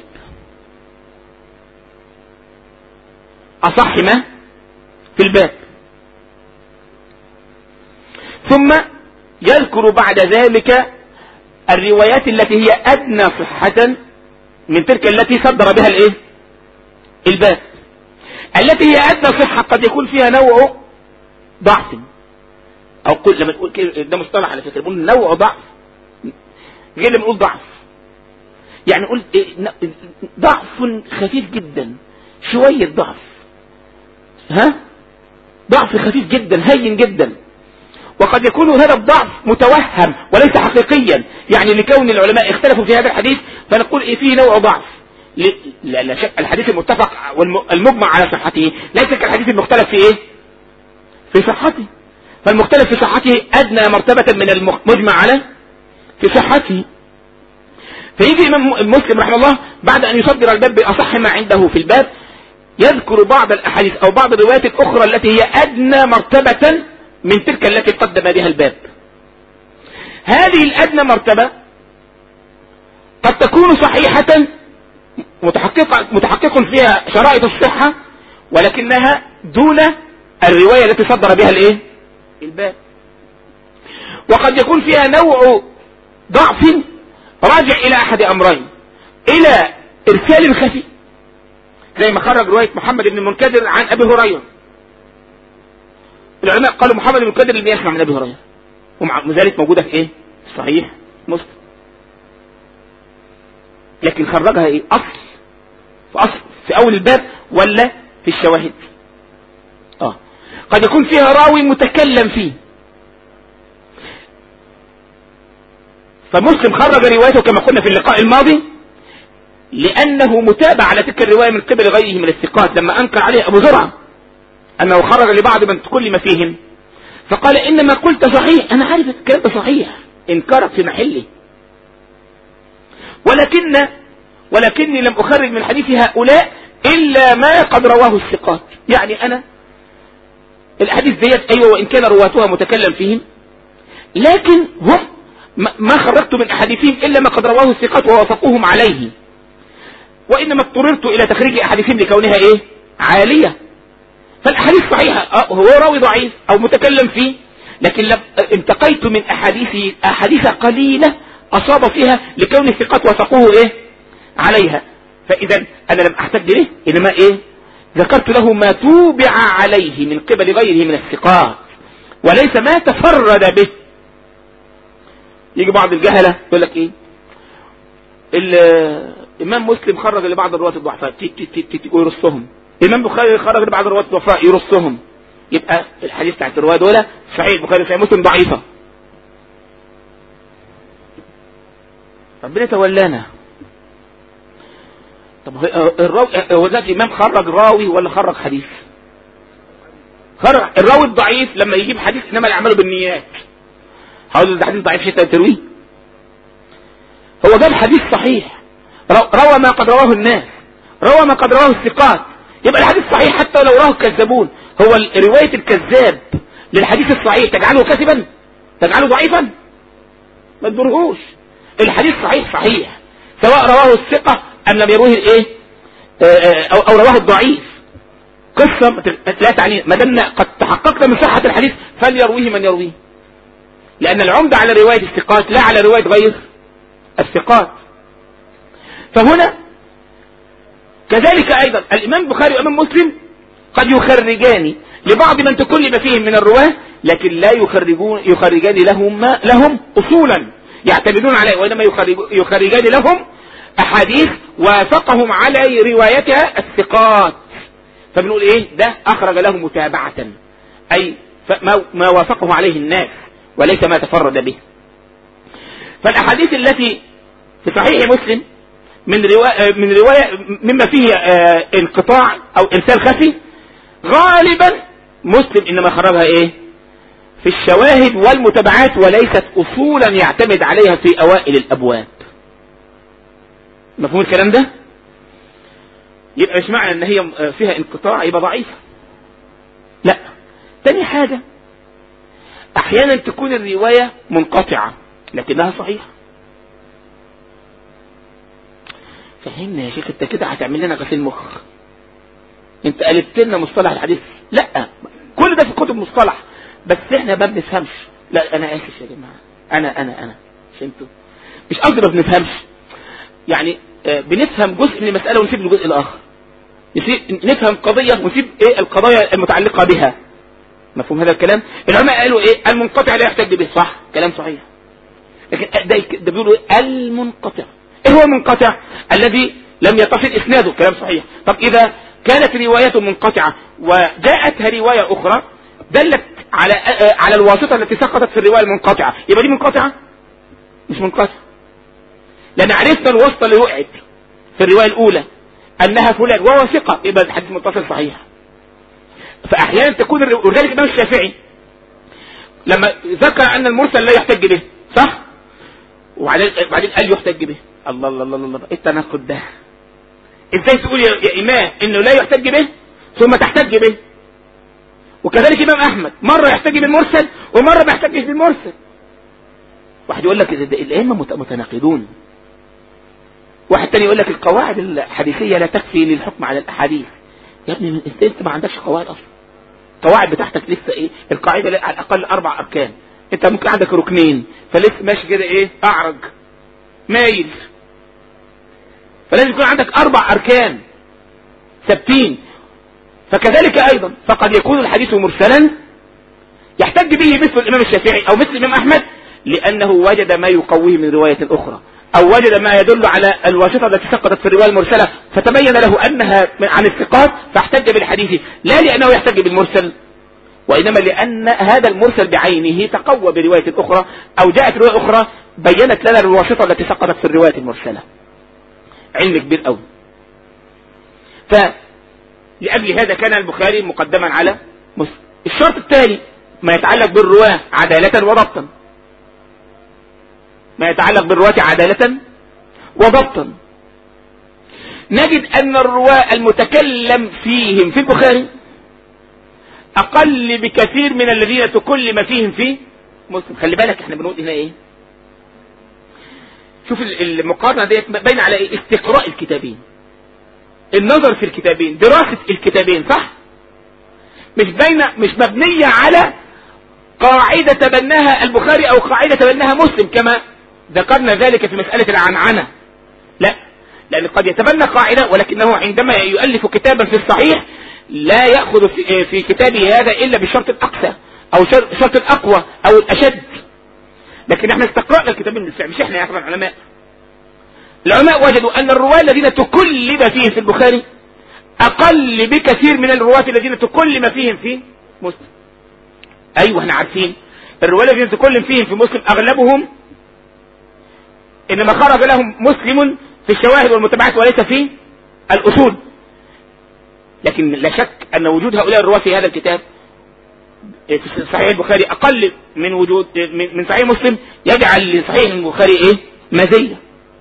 اصح ما في الباب، ثم يذكر بعد ذلك الروايات التي هي ادنى صحة من تلك التي صدر بها الايه الباب. التي هي ادنى صحة قد يكون فيها نوع ضعف، او قل لما نقول ده مصطلح على فكرة، نقول نوع ضعف غير لما نقول ضعف. يعني نقول ضعف خفيف جدا، شوية ضعف، ها ضعف خفيف جدا هين جدا. وقد يكون هذا الضعف متوهم وليس حقيقيا، يعني لكون العلماء اختلفوا في هذا الحديث فنقول إيه فيه نوع ضعف. لا شك الحديث المتفق والمجمع على صحته ليس كالحديث المختلف في ايه في صحته، فالمختلف في صحته ادنى مرتبة من المجمع على في صحته. فيجي الامام المسلم رحمه الله بعد ان يصدر الباب باصح ما عنده في الباب يذكر بعض الاحاديث او بعض الروايات الاخرى التي هي ادنى مرتبة من تلك التي قدم بها الباب. هذه الادنى مرتبة قد تكون صحيحة متحقق, متحقق فيها شرائط الصحة، ولكنها دون الرواية التي صدر بها الايه الباب. وقد يكون فيها نوع ضعف راجع الى احد امرين: الى ارسال خفي، زي ما خرج رواية محمد بن المنكدر عن ابي هريرة. العلماء قالوا محمد بن المنكدر اللي يسمع من ابي هريرة، ومع ذلك موجودة في ايه صحيح مسلم، لكن خرجها ايه اصل في اصل في اول الباب ولا في الشواهد. اه قد يكون فيها راوي متكلم فيه، فمسلم خرج روايته كما قلنا في اللقاء الماضي لانه متابع على تلك الرواية من قبل غيره من الثقات، لما انكر عليه ابو زرعة انه خرج لبعض من كل ما فيهم، فقال انما قلت صحيح، انا عارف الكلام ده صحيح، انكرت في محله، ولكن ولكني لم اخرج من حديث هؤلاء الا ما قد رواه الثقات. يعني انا الحديث ديت ايوه وان كان رواتها متكلم فيهم، لكن هم ما خرجت من احاديثهم الا ما قد رواه الثقات ووافقوهم عليه، وانما اضطررت الى تخريج احاديثهم لكونها ايه عالية. فالاحاديث صحيحة اه هو راوي ضعيف او متكلم فيه، لكن لم انتقيت من احاديث احاديث قليلة اصاب فيها لكون الثقات وافقوه ايه عليها. فاذا انا لم احتج له، انما ايه ذكرت له ما توبع عليه من قبل غيره من الثقات وليس ما تفرد به. يجي بعض الجهلة يقول لك ايه الامام مسلم خرج لبعض الرواة الضعفاء ويرصهم، الامام بخاري خرج لبعض الرواة الضعفاء يرصهم، يبقى الحديث بتاعت الرواية دول صحيح البخاري صحيح مسلم ضعيفة. ربنا تولانا. طب هو ذات الامام خرج راوي ولا خرج حديث؟ خرج الراوي الضعيف لما يجيب حديث انما الاعمال بالنيات، هقول ده حديث ضعيف حتى ترويه. هو جاب حديث صحيح روى ما قد رواه الناس، روى ما قد رواه الثقات، يبقى الحديث صحيح حتى لو رواه الكذابون. هو رواية الكذاب للحديث الصحيح تجعله كذبا؟ تجعله ضعيفا؟ ما تضرهوش. الحديث صحيح صحيح سواء رواه الثقة ام لم يروه الايه او, أو رواه الضعيف. قصة لا تعني ما دمنا قد تحققنا من صحة الحديث فليرويه من يرويه، لان العمدة على رواية الثقات لا على رواية غير الثقات. فهنا كذلك ايضا الامام البخاري والامام مسلم قد يخرجان لبعض من تكلم فيهم من الرواه، لكن لا يخرجون يخرجان لهم لهم اصولا يعتمدون عليه، وانما يخرجان لهم احاديث وافقهم على روايتها الثقات. فبنقول ايه ده اخرج له متابعة، اي ما وافقه عليه الناس وليس ما تفرد به. فالاحاديث التي في صحيح مسلم من رواية من رواية مما فيه انقطاع او ارسال خفي، غالبا مسلم انما خرجها ايه في الشواهد والمتابعات وليست اصولا يعتمد عليها في اوائل الابواب. مفهوم الكلام ده؟ يبقى مش معنى ان هي فيها انقطاع يبقى ضعيفة، لا. تاني حاجة احيانا تكون الرواية منقطعة لكنها صحيحة. فهمنا يا شيخ، انت كده هتعمل لنا غسيل مخ، انت قلبت لنا مصطلح الحديث. لا، كل ده في كتب مصطلح بس احنا ما بنفهمش. لا انا اسف يا جماعة، انا انا انا فهمتوا؟ مش قصدي ما بنفهمش، يعني بنفهم جزء من المسألة ونسيب الجزء الاخر، نفهم قضية ونسيب ايه القضايا المتعلقة بها. مفهوم هذا الكلام؟ العلماء قالوا ايه المنقطع لا يحتج به، صح، كلام صحيح، لكن ده, ده بيقولوا ايه المنقطع. ايه هو المنقطع؟ الذي لم يتصل اسناده، كلام صحيح. طب اذا كانت رواية منقطعة وجاءتها رواية اخرى دلت على على الواسطة التي سقطت في الرواية المنقطعة، يبقى دي منقطعة؟ مش منقطعة، لان عرفنا الواسطة اللي وقعت في الرواية الاولى انها فلان وهو ثقة، يبقى الحديث متصل صحيح. فاحيانا تكون، ولذلك الامام الشافعي لما ذكر ان المرسل لا يحتج به، صح، وبعدين بعدين قال يحتج به. الله الله الله الله، ايه التناقض ده؟ ازاي تقول يا, يا امام انه لا يحتج به ثم تحتج به؟ وكذلك امام احمد مرة يحتج بالمرسل ومرة ما يحتجش بالمرسل. واحد يقول لك الائمه متناقضون، واحد تاني يقول لك القواعد الحديثية لا تكفي للحكم على الأحاديث. يا ابني انت انت ما عندكش قواعد اصلا. القواعد بتاعتك لسه ايه؟ القاعدة على الأقل أربع أركان، انت ممكن عندك ركنين، فلسه ماشي كده ايه؟ أعرج مايل. فلازم يكون عندك أربع أركان ثابتين. فكذلك أيضا فقد يكون الحديث مرسلا يحتج به مثل الإمام الشافعي أو مثل الإمام أحمد، لأنه وجد ما يقويه من رواية أخرى، أو وجد ما يدل على الواسطة التي سقطت في الرواية المرسلة فتبين له أنها عن الثقات فاحتج بالحديث، لا لأنه يحتج بالمرسل، وإنما لأن هذا المرسل بعينه تقوى برواية أخرى، أو جاءت رواية أخرى بينت لنا الواسطة التي سقطت في الرواية المرسلة. علم كبير قوي. فلأجل هذا كان البخاري مقدما على مسلم. الشرط الثاني ما يتعلق بالرواة عدالة وضبطا، ما يتعلق بالرواة عدالة وضبطا. نجد أن الرواة المتكلم فيهم في البخاري أقل بكثير من الذين تكلم فيهم في مسلم. خلي بالك احنا بنقول هنا ايه؟ شوف المقارنة ديت بين على ايه؟ استقراء الكتابين، النظر في الكتابين، دراسة الكتابين، صح؟ مش بين مش مبنية على قاعدة تبناها البخاري أو قاعدة تبناها مسلم كما ذكرنا ذلك في مسألة العنعنة. لا، لأن قد يتبنى قاعدة ولكنه عندما يؤلف كتابا في الصحيح لا يأخذ في كتابه هذا إلا بالشرط الأقصى أو شرط الأقوى أو الأشد. لكن احنا استقرأنا الكتابين بالفعل، مش احنا يا اخوان العلماء. العلماء وجدوا أن الرواة الذين تكلم فيهم في البخاري أقل بكثير من الرواة الذين تكلم فيهم في مسلم. أيوة احنا عارفين الرواة الذين تكلم فيهم في مسلم أغلبهم إنما خرج لهم مسلم في الشواهد والمتابعات وليس في الأصول. لكن لا شك أن وجود هؤلاء الرواة في هذا الكتاب في صحيح البخاري أقل من وجود من صحيح مسلم، يجعل لصحيح البخاري إيه؟ مزية.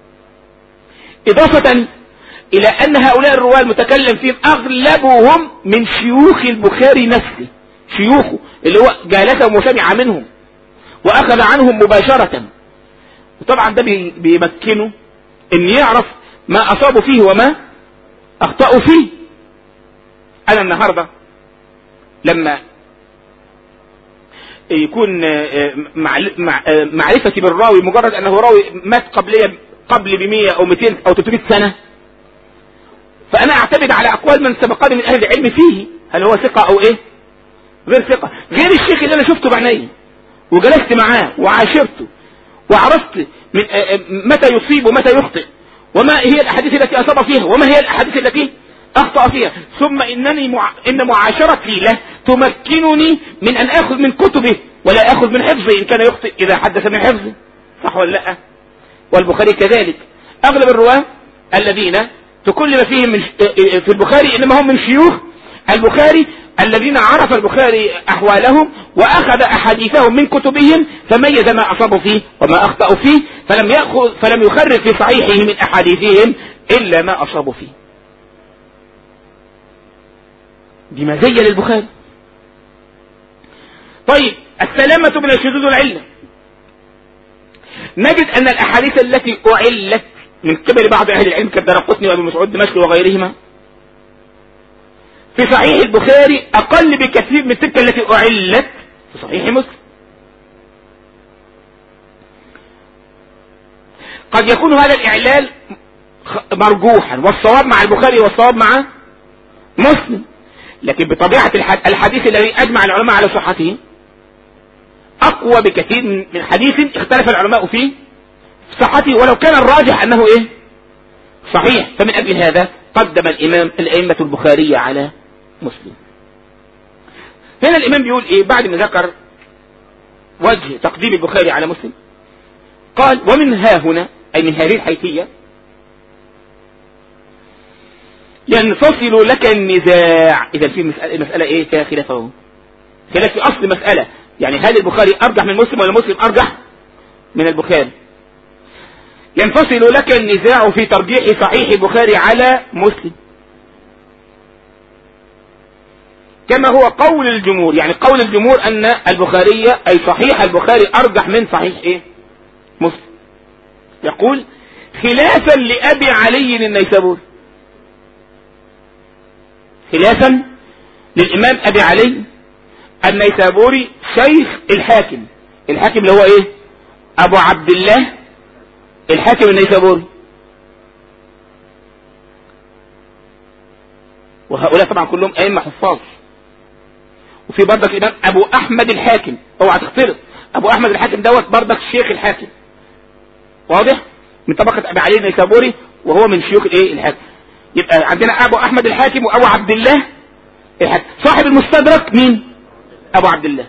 إضافة إلى أن هؤلاء الرواة المتكلم فيهم أغلبهم من شيوخ البخاري نفسه، شيوخه اللي هو جالسهم وسمع منهم وأخذ عنهم مباشرة. وطبعا ده بيمكنه أن يعرف ما أصابوا فيه وما أخطأوا فيه. أنا النهاردة لما يكون معرفتي بالراوي مجرد أنه راوي مات قبل قبل بمية أو مئتين أو ثلاثمائة سنة، فأنا أعتمد على أقوال من سبقني من أهل العلم فيه، هل هو ثقة أو إيه؟ غير ثقة. غير الشيخ اللي أنا شفته بعيني وجلست معاه وعاشرته وعرفت من متى يصيب ومتى يخطئ وما هي الأحاديث التي أصاب فيها وما هي الأحاديث التي أخطأ فيها، ثم إنني مع... إن معاشرتي له تمكنني من أن أخذ من كتبه ولا أخذ من حفظه إن كان يخطئ إذا حدث من حفظه، صح ولا لا؟ والبخاري كذلك أغلب الرواة الذين تكلم فيهم من في البخاري إنما هم من شيوخ البخاري الذين عرف البخاري أحوالهم وأخذ أحاديثهم من كتبهم فميز ما أصابوا فيه وما أخطأوا فيه، فلم يأخذ فلم يخرج في صحيحه من أحاديثهم إلا ما أصابوا فيه. دي مزية للبخاري. طيب السلامة من الشذوذ والعلة، نجد أن الأحاديث التي أعلت من قبل بعض أهل العلم كالدرقطني وابن مسعود دمشقي وغيرهما في صحيح البخاري أقل بكثير من تلك التي أعلت في صحيح مسلم. قد يكون هذا الإعلال مرجوحا والصواب مع البخاري والصواب مع مسلم، لكن بطبيعة الحديث الذي أجمع العلماء على صحته أقوى بكثير من حديث اختلف العلماء فيه صحته ولو كان الراجح أنه إيه؟ صحيح. فمن أجل هذا قدم الإمام الأئمة البخاري على مسلم. هنا الإمام بيقول إيه بعد ما ذكر وجه تقديم البخاري على مسلم؟ قال ومن ها هنا أي من هذه الحيثية ينفصل لك النزاع. إذا في مسألة, مسألة إيه فيها خلاف اهو، خلاف في أصل مسألة، يعني هل البخاري أرجح من مسلم ولا مسلم أرجح من البخاري؟ ينفصل لك النزاع في ترجيح صحيح البخاري على مسلم كما هو قول الجمهور. يعني قول الجمهور أن البخاري أي صحيح البخاري أرجح من صحيح إيه؟ مسلم. يقول خلافا لأبي علي النيسابوري، خلافا للإمام أبي علي النيسابوري شيخ الحاكم. الحاكم اللي هو ايه؟ أبو عبد الله الحاكم النيسابوري. وهؤلاء طبعا كلهم أئمة حفاظ. وفي برضك الإمام أبو أحمد الحاكم، اوعى تختلط، أبو أحمد الحاكم دوت برضك شيخ الحاكم، واضح؟ من طبقة أبي علي النيسابوري، وهو من شيوخ الايه؟ الحاكم. يبقى عندنا أبو أحمد الحاكم وأبو عبد الله الحاكم. صاحب المستدرك مين؟ أبو عبد الله.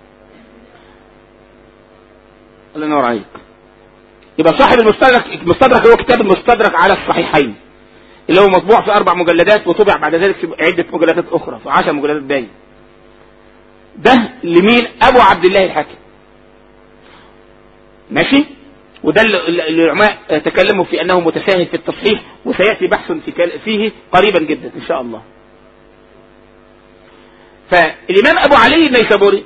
الله ينور عليك. يبقى صاحب المستدرك، المستدرك هو كتاب المستدرك على الصحيحين اللي هو مطبوع في أربع مجلدات، وطبع بعد ذلك في عدة مجلدات أخرى، في عشر مجلدات باين. ده لمين؟ أبو عبد الله الحاكم. ماشي؟ وده اللي العلماء تكلموا في أنه متساهل في التصحيح، وسيأتي بحث في فيه قريبا جدا إن شاء الله. فالإمام أبو علي النيسابوري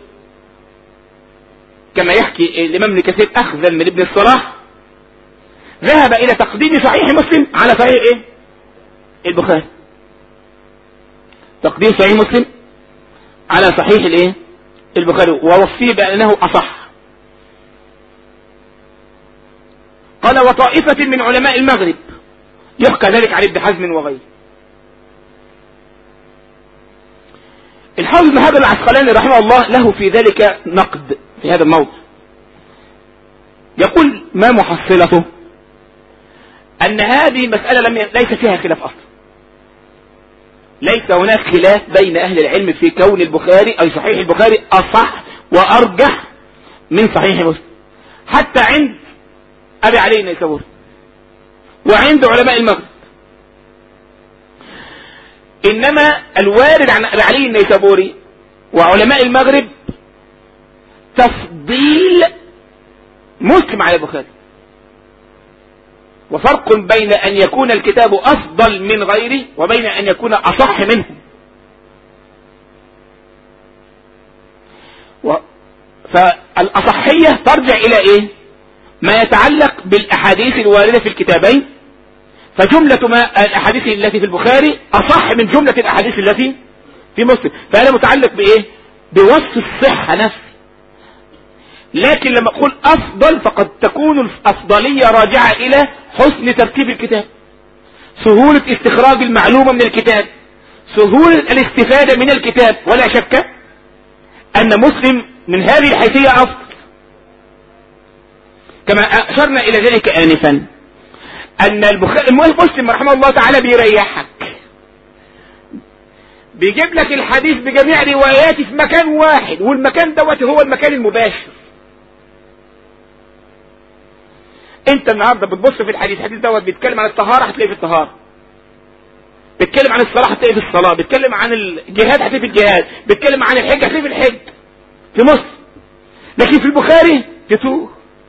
كما يحكي الإمام ابن كثير أخذا من ابن الصلاح ذهب إلى تقديم صحيح مسلم على صحيح إيه؟ البخاري. تقديم صحيح مسلم على صحيح الإيه؟ البخاري، ووصيه بأنه أصح. قال وطائفة من علماء المغرب، يحكى ذلك عن ابن حزم وغيره. الحافظ ابن حجر العسقلاني رحمه الله له في ذلك نقد في هذا الموضوع. يقول ما محصلته؟ أن هذه مسألة لم ي... ليس فيها خلاف أصلا. ليس هناك خلاف بين أهل العلم في كون البخاري أي صحيح البخاري أصح وأرجح من صحيح مسلم، حتى عند أبي علي النيسابوري وعند علماء المغرب. إنما الوارد عن أبي علي النيسابوري وعلماء المغرب تفضيل مسلم على البخاري، وفرق بين أن يكون الكتاب أفضل من غيره وبين أن يكون أصح منه. و... فالأصحية ترجع إلى إيه؟ ما يتعلق بالأحاديث الواردة في الكتابين، فجملة ما الأحاديث التي في البخاري أصح من جملة الأحاديث التي في مسلم، فهذا متعلق بإيه؟ بوصف الصحة نفسه. لكن لما أقول أفضل فقد تكون الأفضلية راجعة إلى حسن ترتيب الكتاب، سهولة استخراج المعلومة من الكتاب، سهولة الاستفادة من الكتاب. ولا شك أن مسلم من هذه الحيثية أفضل، كما أشرنا إلى ذلك آنفا أن البخاري مسلم رحمه الله تعالى بيريحك، بيجيب لك الحديث بجميع رواياته في مكان واحد، والمكان دوت هو المكان المباشر. انت النهارده بتبص في الحديث، الحديث دوت بيتكلم عن الطهارة هتلاقيه في الطهارة، بيتكلم عن الصلاة هتلاقيه في الصلاة، بيتكلم عن الجهاد هتلاقيه في الجهاد، بيتكلم عن الحج هتلاقيه في الحج في مصر. لكن في البخاري تتوه،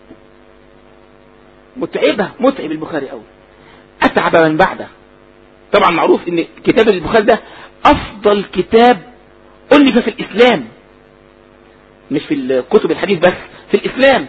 متعبة، متعب البخاري قوي، أتعب من بعده. طبعا معروف ان كتاب البخاري ده افضل كتاب ألف في الاسلام، مش في كتب الحديث بس، في الاسلام.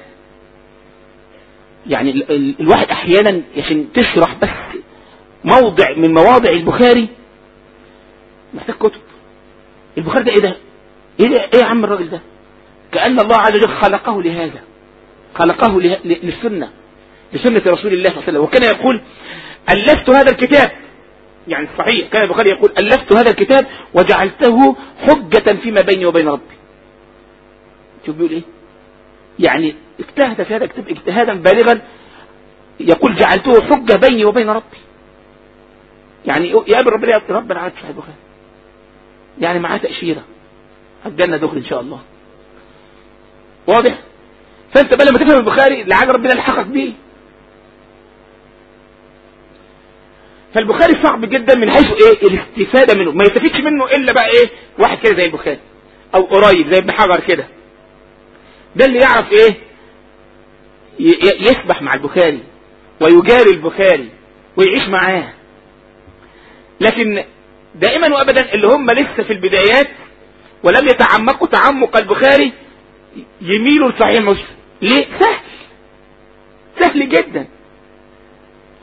يعني ال ال الواحد احيانا عشان تشرح بس موضع من مواضع البخاري محتاج كتب. البخاري ده ايه ده؟ ايه ده؟ ايه يا عم الراجل ده؟ كأن الله عز وجل خلقه لهذا، خلقه له للسنة، لسنة رسول الله صلى الله عليه وسلم. وكان يقول ألفت هذا الكتاب، يعني صحيح كان البخاري يقول ألفت هذا الكتاب وجعلته حجة فيما بيني وبين ربي. شوف بيقول ايه؟ يعني اجتهد في هذا الكتاب اجتهادا بالغا، يقول جعلته حجة بيني وبين ربي. يعني يقابل ربنا يا ربنا عاد صحيح البخاري، يعني معاه تأشيرة الجنة دخل ان شاء الله. واضح؟ فانت بقى لما تفهم البخاري لعل ربنا يلحقك بيه. فالبخاري صعب جدا من حيث ايه؟ الاستفادة منه، ما يستفيدش منه الا بقى ايه؟ واحد كده زي البخاري او قريب زي ابن حجر كده، ده اللي يعرف ايه؟ يسبح مع البخاري ويجاري البخاري ويعيش معاه. لكن دائما وابدا اللي هم لسه في البدايات ولم يتعمقوا تعمق البخاري يميلوا لصحيح مسلم. ليه؟ سهل، سهل جدا.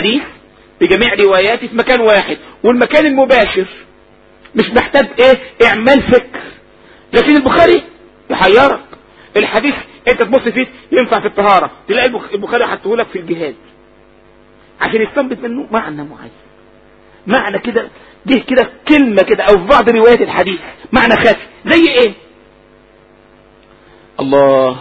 الحديث بجميع رواياته في مكان واحد، والمكان المباشر مش محتاج ايه اعمال فكر. لكن البخاري يحيرك، الحديث انت تبص فيه ينفع في الطهارة، تلاقي البخاري حطه لك في الجهاد عشان يستنبط منه معنى معين، معنى كده جه كده كلمة كده او في بعض روايات الحديث معنى خفي. زي ايه؟ الله،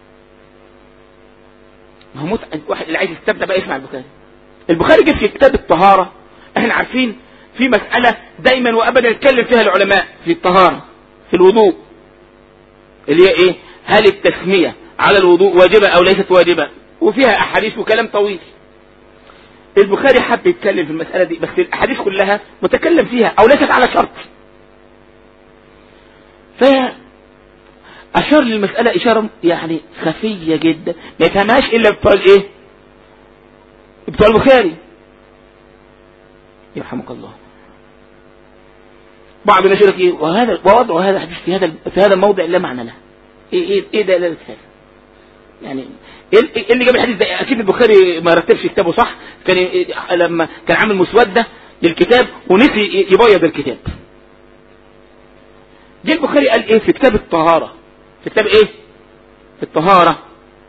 ما هو متعب واحد اللي عايز يستبدأ بقى يسمع البخاري. البخاري جه في كتاب الطهارة، احنا عارفين في مسألة دايما وابدا يتكلم فيها العلماء في الطهارة في الوضوء، اللي هي ايه؟ هل التسمية على الوضوء واجبة او ليست واجبة؟ وفيها احاديث وكلام طويل. البخاري حب يتكلم في المسألة دي، بس الاحاديث كلها متكلم فيها او ليست على شرط، فاشار للمسألة اشارة يعني خفية جدا ما يفهمهاش الا بتوع الايه؟ بتوع البخاري يرحمك الله. بعض الناس يقول لك ايه وهذا ووضع هذا الحديث في هذا في هذا الموضع لا معنى له. ايه ايه ايه ده لا هذا يعني ايه اللي جاب الحديث ده؟ اكيد البخاري ما رتبش كتابه صح، كان إيه لما كان عامل مسوده للكتاب ونسي يبيض الكتاب. جه البخاري قال ايه في كتاب الطهاره؟ في كتاب ايه؟ في الطهاره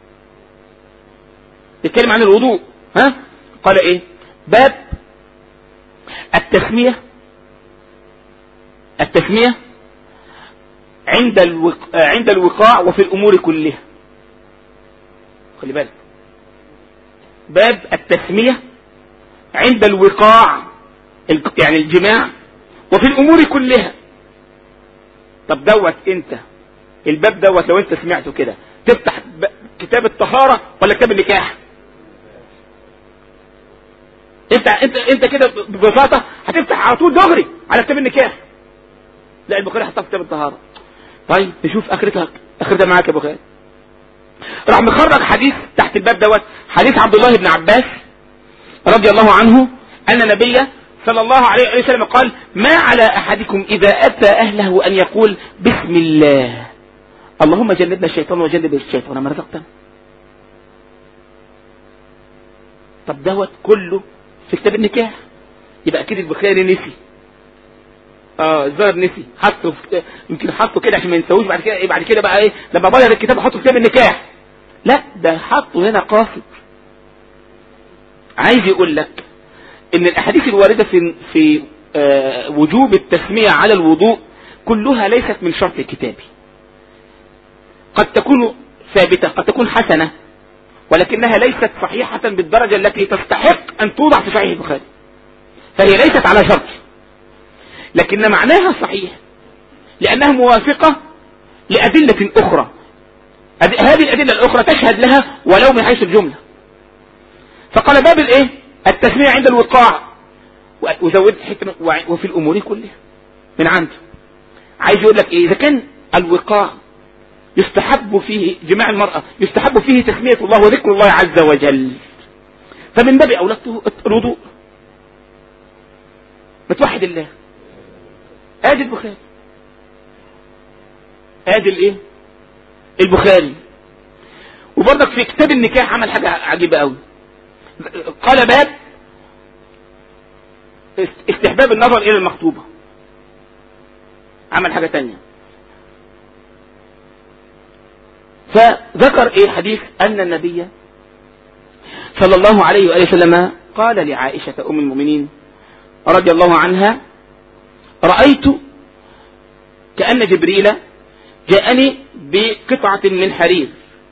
يتكلم عن الوضوء. ها قال ايه؟ باب التسميه التسميه عند الوق... عند الوقاع وفي الامور كلها. خلي بالك، باب التسميه عند الوقاع يعني الجماع وفي الامور كلها. طب دوت انت الباب دوت لو انت سمعته كده تفتح كتاب الطهاره ولا كتاب النكاح؟ انت انت انت كده ببساطه هتفتح على طول دغري على كتاب النكاح. لا، البخاري حطها في كتاب الطهاره. طيب نشوف اخرتها اخرتها معاك يا بخاري. راح مخرج حديث تحت الباب دوت، حديث عبد الله بن عباس رضي الله عنه ان النبي صلى الله عليه وسلم قال: ما على احدكم اذا اتى اهله ان يقول بسم الله اللهم جنبنا الشيطان وجنب الشيطان ما رزقتنا. طب دوت كله في كتاب النكاح، يبقى اكيد البخاري نسي. اه الظاهر نسي، حطه يمكن حطه كده عشان ما ينساوش بعد كده. بعد كده بقى ايه لما بيض الكتاب حطه في كتاب النكاح؟ لا، ده حطه هنا قاصد. عايز يقول لك ان الاحاديث الوارده في في آه وجوب التسميه على الوضوء كلها ليست من شرط كتابي. قد تكون ثابته، قد تكون حسنه، ولكنها ليست صحيحه بالدرجه التي تستحق ان توضع في صحيح البخاري، فهي ليست على شرط، لكن معناها صحيح لأنها موافقة لأدلة أخرى. هذه الأدلة الأخرى تشهد لها ولو من حيث الجملة. فقال باب الإيه؟ التسمية عند الوقاع، وزودت حتى وفي الأمور كلها من عنده. عايز يقول لك إيه؟ إذا كان الوقاع يستحب فيه جماع المرأة، يستحب فيه تسمية الله وذكر الله عز وجل، فمن باب أولى الوضوء. بتوحد الله. ادي البخاري، ادي الايه البخاري. وبرضك في كتاب النكاح عمل حاجه عجيبه قوي، قال باب استحباب النظر الى المخطوبه. عمل حاجه تانية، فذكر ايه حديث ان النبي صلى الله عليه وآله وسلم قال لعائشه ام المؤمنين رضي الله عنها: رأيت كأن جبريل جاءني بقطعة من حرير،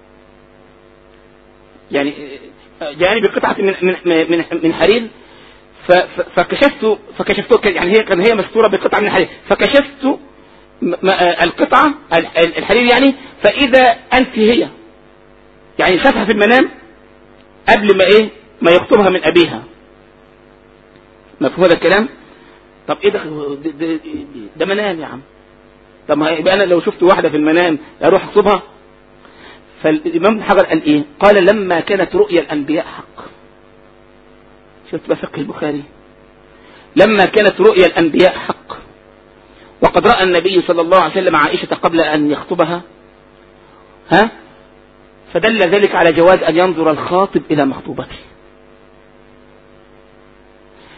يعني جاءني بقطعة من من من, من حرير، فكشفت فكشفت يعني هي كان هي مستورة بقطعة من الحرير، فكشفت القطعة الحرير يعني، فإذا أنت هي، يعني شافها في المنام قبل ما إيه ما يخطبها من أبيها. مفهوم هذا الكلام؟ طب ايه ده ده, ده, ده منام يا عم. طب ما يبقى انا لو شفت واحده في المنام اروح اخطبها؟ فالامام ابن حجر قال ايه؟ قال: لما كانت رؤيا الانبياء حق. شفت بقى فقه البخاري؟ لما كانت رؤيا الانبياء حق وقد راى النبي صلى الله عليه وسلم عائشه قبل ان يخطبها، ها فدل ذلك على جواز ان ينظر الخاطب الى مخطوبته.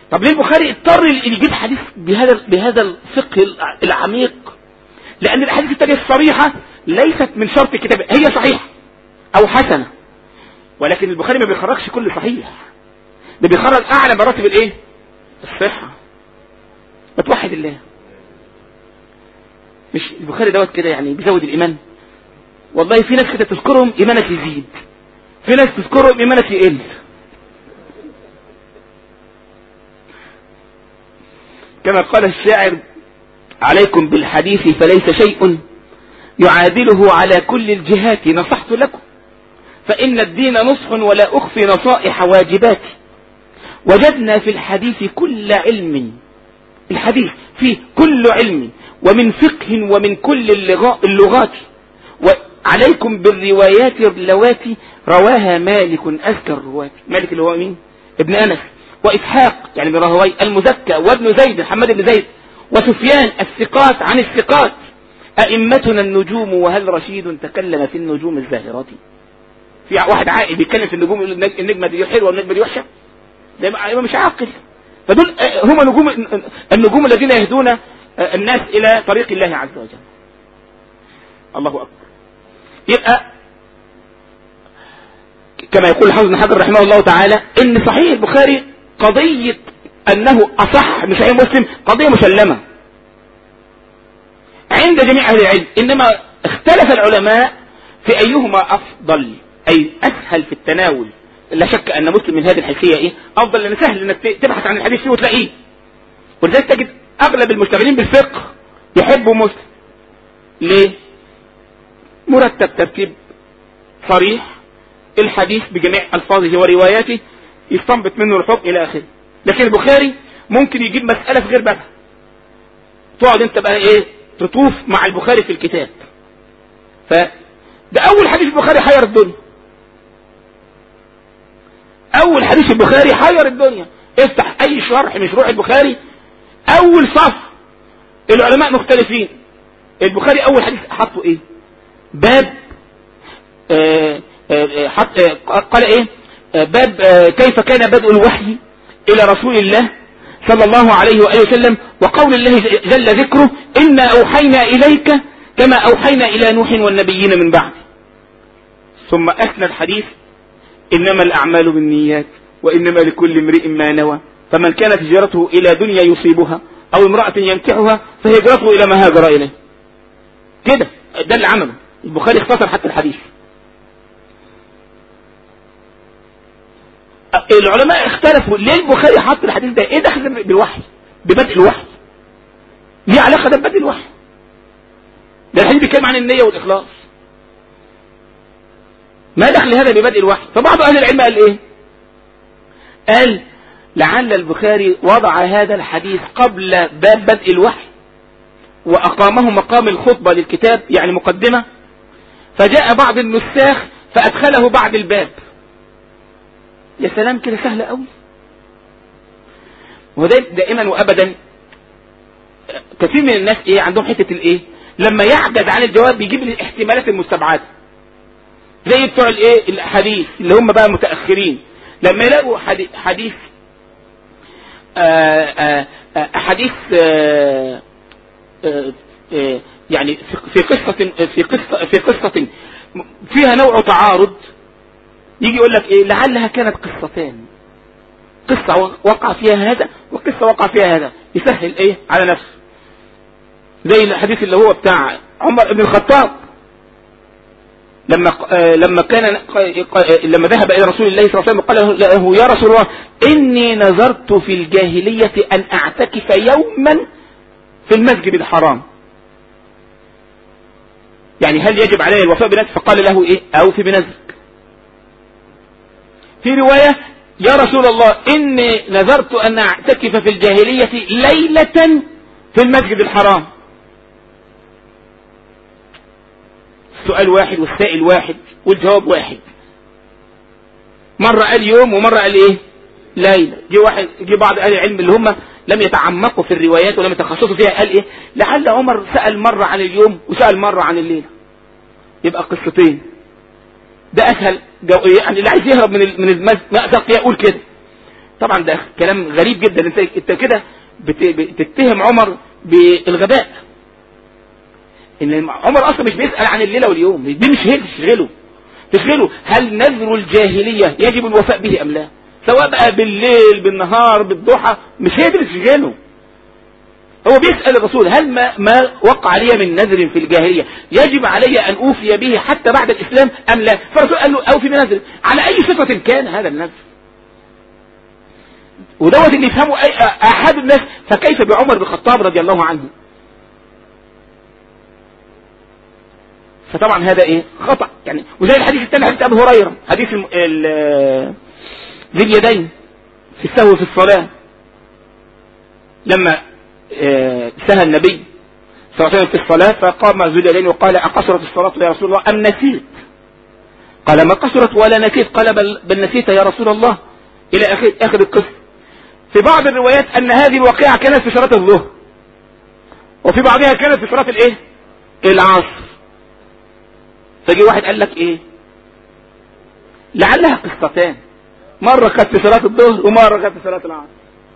طب ليه البخاري اضطر يجيب حديث بهذا بهذا الفقه العميق؟ لان الاحاديث التانية الصريحة ليست من شرط الكتاب، هي صحيحة او حسنة، ولكن البخاري ما بيخرجش كل صحيح، ده بيخرج اعلى مراتب الايه؟ الصحة. بتوحد الله. مش البخاري دوت كده يعني بيزود الايمان؟ والله في ناس كده تذكرهم ايمانك يزيد، في ناس تذكرهم ايمانك يقل. كما قال الشاعر: عليكم بالحديث فليس شيء يعادله على كل الجهات، نصحت لكم فإن الدين نصح ولا أخفي نصائح واجباتي، وجدنا في الحديث كل علم، الحديث فيه كل علم ومن فقه ومن كل اللغات، وعليكم بالروايات اللواتي رواها مالك أزكى الرواة. مالك اللي هو مين؟ ابن أنس. وإسحاق يعني من راهوي المزكى، وابن زيد محمد بن زيد، وسفيان الثقات عن الثقات. أئمتنا النجوم وهل رشيد تكلم في النجوم الزاهرات. في واحد عاقل بيتكلم في النجوم يقول النجمة دي حلوة والنجمة دي وحشة؟ ده مش عاقل. فدول هم نجوم النجوم الذين يهدون الناس إلى طريق الله عز وجل. الله أكبر. يبقى كما يقول الحافظ بن حجر رحمه الله تعالى إن صحيح البخاري قضية أنه أصح من صحيح مسلم قضية مسلمة عند جميع أهل العلم، إنما اختلف العلماء في أيهما أفضل، أي أسهل في التناول. لا شك أن مسلم من هذه الحيثية إيه أفضل، لأن سهل أنك تبحث عن الحديث فيه وتلاقيه. ولذلك تجد أغلب المشتغلين بالفقه يحبوا مسلم. ليه؟ مرتب ترتيب صريح، الحديث بجميع ألفاظه ورواياته يستنبط منه الحكم إلى آخره. لكن البخاري ممكن يجيب مسألة في غير بابها، تقعد أنت بقى إيه تطوف مع البخاري في الكتاب. فده أول حديث البخاري حير الدنيا، أول حديث البخاري حير الدنيا. افتح أي شرح من شروح البخاري، أول صف العلماء مختلفين. البخاري أول حديث حطوا إيه؟ باب آه آه حط آه قال إيه؟ آه باب آه كيف كان بدء الوحي إلى رسول الله صلى الله عليه وآله وسلم، وقول الله جل ذكره: إنا أوحينا إليك كما أوحينا إلى نوح والنبيين من بعد. ثم أثنى الحديث: إنما الأعمال بالنيات وإنما لكل امرئ ما نوى، فمن كانت هجرته إلى دنيا يصيبها أو امرأة ينكحها فهجرته إلى ما هاجر إليه. كده ده اللي عمله البخاري، اختصر حتى الحديث. العلماء اختلفوا ليه البخاري حط الحديث ده، ايه دخل بالوحي ببدء الوحي؟ ليه علاقة ده ببدء الوحي؟ ده الحديث بيتكلم عن النية والإخلاص، ما دخل هذا ببدء الوحي؟ فبعض أهل العلم قال ايه؟ قال لعل البخاري وضع هذا الحديث قبل باب بدء الوحي وأقامه مقام الخطبة للكتاب، يعني مقدمة، فجاء بعض النساخ فأدخله بعد الباب. يا سلام كده سهل قوي. وده دائما وأبدا كثير من الناس ايه عندهم حتة الايه لما يعجز عن الجواب بيجيب الاحتمالات المستبعدة، زي بتوع الايه الحديث اللي هم بقى متأخرين، لما يلاقوا حديث حديث آآ آآ حديث آآ آآ يعني في قصة في قصة في قصة فيها نوع تعارض، يجي يقول لك ايه لعلها كانت قصتين، قصة وقع فيها هذا وقصة وقع فيها هذا، يسهل ايه على نفسه. زي الحديث اللي هو بتاع عمر بن الخطاب لما لما كان لما ذهب الى رسول الله صلى الله عليه وسلم قال له: يا رسول الله اني نذرت في الجاهلية ان اعتكف يوما في المسجد الحرام، يعني هل يجب علي الوفاء بنذر؟ فقال له ايه اوفي بنذرك. في رواية: يا رسول الله اني نذرت ان اعتكف في الجاهلية ليلة في المسجد الحرام. السؤال واحد والسائل واحد والجواب واحد، مرة قال يوم ومرة قال ايه ليلة. جه واحد جه بعض اهل العلم اللي هم لم يتعمقوا في الروايات ولم يتخصصوا فيها قال ايه لعل عمر سأل مرة عن اليوم وسأل مرة عن الليلة، يبقى قصتين. ده اسهل يعني اللي عايز يهرب من من المأزق يقول كده. طبعا ده كلام غريب جدا. انت انت كده بتتهم عمر بالغباء، ان عمر اصلا مش بيسأل عن الليلة واليوم، دي مش هي تشغله تشغله هل نذر الجاهلية يجب الوفاء به ام لا، سواء بقى بالليل بالنهار بالضحى، مش هي دي تشغله. هو بيسأل الرسول هل ما, ما وقع علي من نذر في الجاهلية يجب علي ان اوفي به حتى بعد الاسلام ام لا؟ فالرسول قال له اوفي بنذر على اي صفة كان هذا النذر. ودوت اللي يفهمه احد الناس، فكيف بعمر بن الخطاب رضي الله عنه؟ فطبعا هذا ايه خطأ يعني. وزي الحديث الثاني حديث ابي هريرة، حديث ذي اليدين في السهو في الصلاة، لما سهى النبي صلى الله عليه وسلم في الصلاة فقام ذو اليدين وقال اقصرت الصلاة يا رسول الله ام نسيت؟ قال ما قصرت ولا نسيت، قال بل, بل نسيت يا رسول الله، الى اخر اخر القصة. في بعض الروايات ان هذه الواقعة كانت في صلاة الظهر، وفي بعضها كانت في صلاة الايه العصر. فجي واحد قال لك ايه لعلها قصتان، مرة كانت في صلاة الظهر ومرة كانت في صلاة العصر.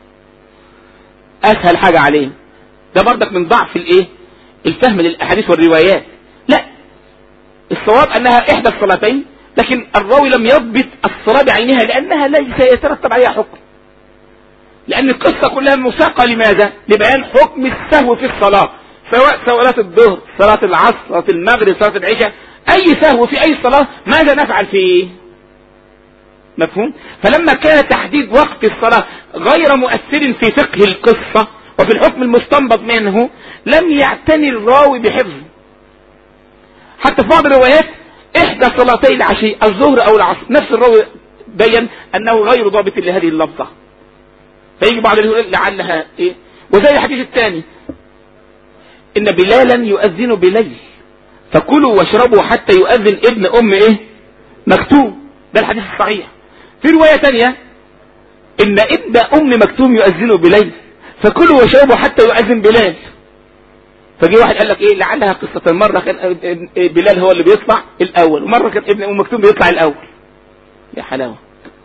اسهل حاجة عليه ده برضك من ضعف الايه الفهم للاحاديث والروايات. لا، الصواب انها احدى الصلاتين، لكن الراوي لم يضبط الصلاة بعينها لانها ليس يترتب عليها حكم، لان القصة كلها مساقة لماذا؟ لبيان حكم السهو في الصلاة، سواء صلاة الظهر صلاة العصر صلاة المغرب صلاة العشاء، اي سهو في اي صلاة ماذا نفعل فيه؟ مفهوم؟ فلما كان تحديد وقت الصلاة غير مؤثر في فقه القصة وفي الحكم المستنبط منه، لم يعتني الراوي بحفظه. حتى في بعض الروايات احدى صلاتي العشي الظهر او العصر، نفس الراوي بين انه غير ضابط لهذه اللفظة، فيجي بعض يقول لعلها ايه. وزي الحديث الثاني ان بلالا يؤذن بليل فكلوا واشربوا حتى يؤذن ابن ام ايه مكتوم، ده الحديث الصحيح. في رواية تانية ان ابن ام مكتوم يؤذن بليل فكلوا واشربوا حتى يؤذن بلال. فجي واحد قال لك ايه لعلها قصة، مرة كان بلال هو اللي بيطلع الاول ومرة كان ابن ام مكتوم بيطلع الاول. يا حلاوة.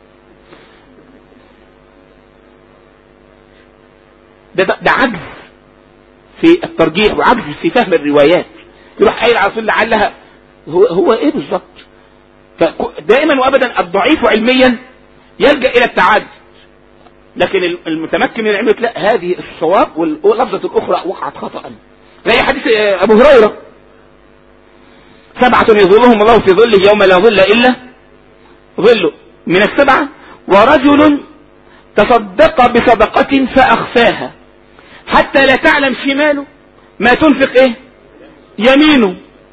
ده, ده, ده عجز في الترجيح وعجز في فهم الروايات. يروح قايل على طول لعلها، هو هو ايه بالظبط؟ فدائما وابدا الضعيف علميا يلجأ الى التعدد، لكن المتمكن من العلم لا، هذه الصواب واللفظة الاخرى وقعت خطأ. زي حديث ابو هريرة سبعة يظلهم الله في ظله يوم لا ظل الا ظله، من السبعة ورجل تصدق بصدقة فاخفاها حتى لا تعلم شماله ما تنفق ايه يمينه.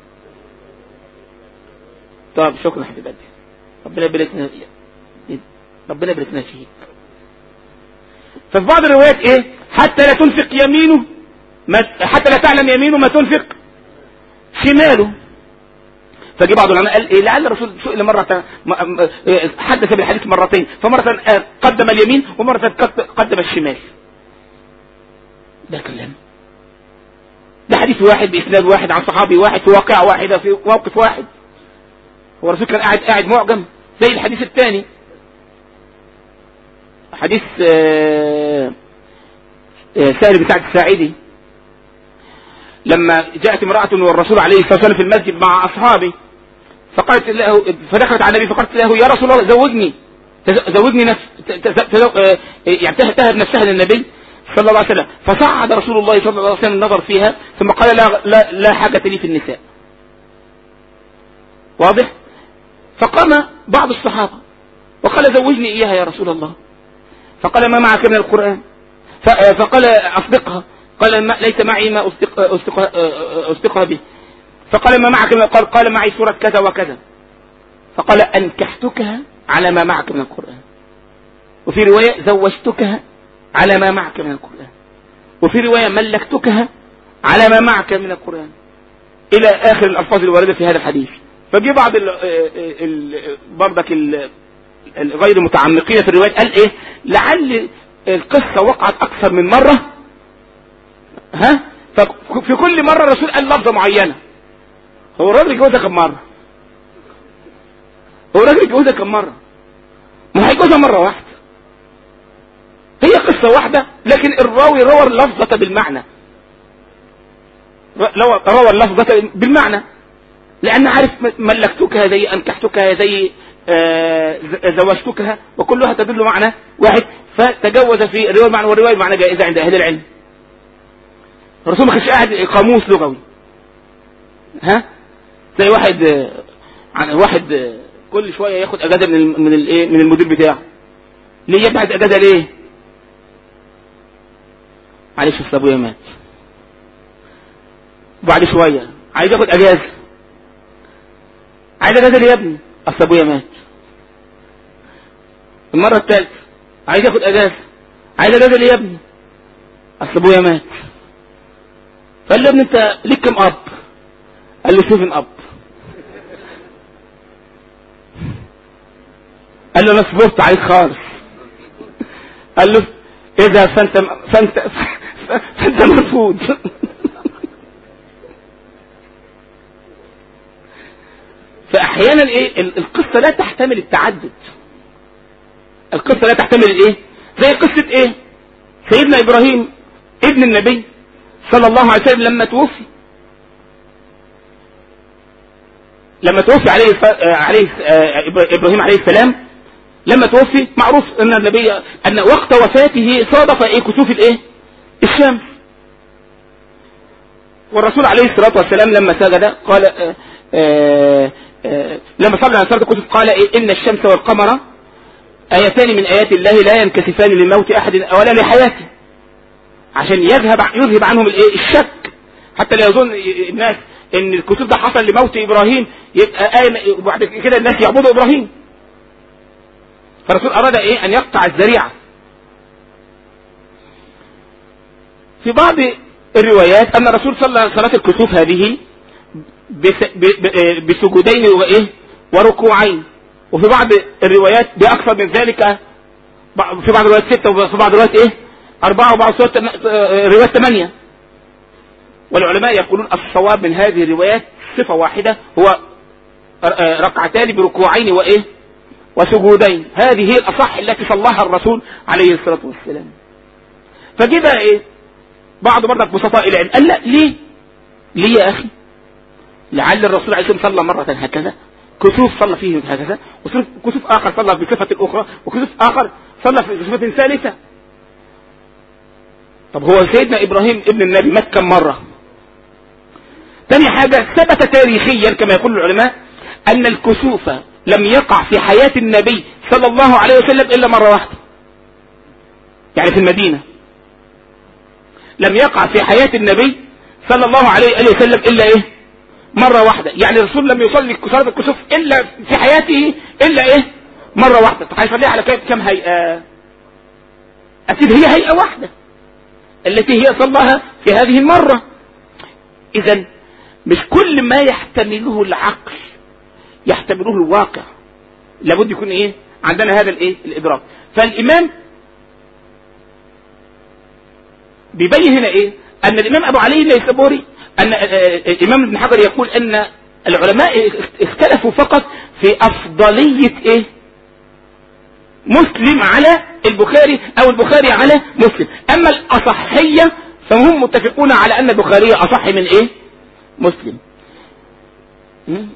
طب شكرا حبيب قلبي، ربنا يبارك ربنا يبارك لنا فيك. ففي بعض الروايات ايه حتى لا تنفق يمينه ما حتى لا تعلم يمينه ما تنفق شماله. فجي بعض العلماء قال ايه لعل الرسول سئل مرة حدث بالحديث مرتين، فمرة قدم اليمين ومرة قدم الشمال. ده كلام، ده حديث واحد بإسناد واحد عن صحابي واحد في واقعة واحدة في موقف واحد. هو الرسول كان قاعد قاعد معجم. زي الحديث الثاني حديث سهل بن سعد الساعدي لما جاءت امرأة والرسول عليه الصلاة والسلام في المسجد مع أصحابه، فقالت له فدخلت على النبي فقالت له يا رسول الله زوجني زوجني نفس يعني تهب نفسها للنبي صلى الله عليه وسلم. فصعد رسول الله صلى الله عليه وسلم النظر فيها ثم قال لا, لا, لا حاجة لي في النساء. واضح؟ فقام بعض الصحابة وقال زوجني إياها يا رسول الله. فقال ما معك من القرآن؟ فقال أصدقها. قال ما ليس معي ما أصدق أصدقها, أصدقها به. فقال ما معك من القرآن؟ قال معي سورة كذا وكذا. فقال أنكحتكها على ما معك من القرآن. وفي رواية زوجتكها على ما معك من القرآن. وفي رواية ملكتكها على ما معك من القرآن، إلى آخر الألفاظ الواردة في هذا الحديث. فجي بعض برضك غير متعمقين في الرواية قال إيه لعل القصة وقعت أكثر من مرة، ها ففي كل مرة الرسول قال لفظة معينة. هو الراجل جوزها كم مرة؟ هو الراجل جوزها كم مرة؟ ما هيجوزها مرة واحدة. قصة واحدة، لكن الراوي روى اللفظة بالمعنى، روى اللفظة بالمعنى، لأن عارف ملكتكها زي أنكحتكها زي آه زوجتكها، وكلها تدل معنى واحد، فتجوز في الرواية المعنى، والرواية المعنى جائزة عند أهل العلم. الرسول ما كانش قاعد قاموس لغوي، ها زي واحد آه واحد آه كل شوية ياخد أجازة من من الايه من المدير بتاعه. ليه يبعد أجازة ليه؟ معلش اصل ابويا مات، وبعد شوية عايز ياخد أجازة، عايز أجازة ليه يا ابني؟ اصل ابويا مات. المرة الثالثة عايز ياخد أجازة، عايز أجازة ليه يا ابني؟ اصل ابويا مات. فقال له يا ابني انت ليك كم اب؟ قال له سيفن اب. قال له انا صبرت عليك خالص. قال له اذا فانت فانت فانت مرفوض. فاحيانا ايه القصة لا تحتمل التعدد، القصة لا تحتمل الايه، زي قصة ايه سيدنا ابراهيم ابن النبي صلى الله عليه وسلم لما توفي، لما توفي عليه عليه ابراهيم عليه السلام، لما توفي معروف ان النبي ان وقت وفاته صادف ايه كسوف الايه الشمس، والرسول عليه الصلاة والسلام لما سجد قال آآ آآ آآ لما صلى على صلاة الكسوف قال إيه ان الشمس والقمر ايتان من ايات الله لا ينكسفان لموت احد ولا لحياته، عشان يذهب يذهب عنهم الايه الشك، حتى لا يظن الناس ان الكسوف ده حصل لموت ابراهيم يبقى آية وبعد كده الناس يعبدوا ابراهيم. فالرسول اراد ايه ان يقطع الذريعة. في بعض الروايات ان الرسول صلى صلاة الكسوف هذه بسجودين وايه وركوعين، وفي بعض الروايات باكثر من ذلك، في بعض الروايات ستة وفي بعض الروايات ايه اربعة وبعض الروايات ثمانية. والعلماء يقولون الصواب من هذه الروايات صفة واحدة، هو ركعتان بركوعين وايه وسجودين، هذه هي الاصح التي صلاها الرسول عليه الصلاة والسلام. فجي بقى ايه بعض برضك بسطاء العلم قال لا ليه ليه يا اخي، لعل الرسول عليه الصلاة والسلام صلى مرة هكذا، كسوف صلى فيه هكذا، وكسوف اخر صلى بصفة اخرى، وكسوف اخر صلى في صفة ثالثة. طب هو سيدنا ابراهيم ابن النبي مات كم مرة؟ ثاني حاجة ثبت تاريخيا كما يقول العلماء ان الكسوف لم يقع في حياة النبي صلى الله عليه وسلم الا مرة واحدة، يعني في المدينة لم يقع في حياة النبي صلى الله عليه وسلم الا ايه مرة واحدة، يعني الرسول لم يصلي صلاة الكسوف الا في حياته الا ايه مرة واحدة. طب هيصليها على كم هيئة؟ اكيد هي هيئة واحدة التي هي صلاها في هذه المرة. اذا مش كل ما يحتمله العقل يحتمله الواقع، لابد يكون ايه عندنا هذا الايه الادراك. فالامام بيبين هنا ايه ان الامام ابو علي النيسابوري ان الامام ابن حجر يقول ان العلماء اختلفوا فقط في افضلية ايه مسلم على البخاري او البخاري على مسلم، اما الاصحية فهم متفقون على ان البخاري اصح من ايه مسلم. م?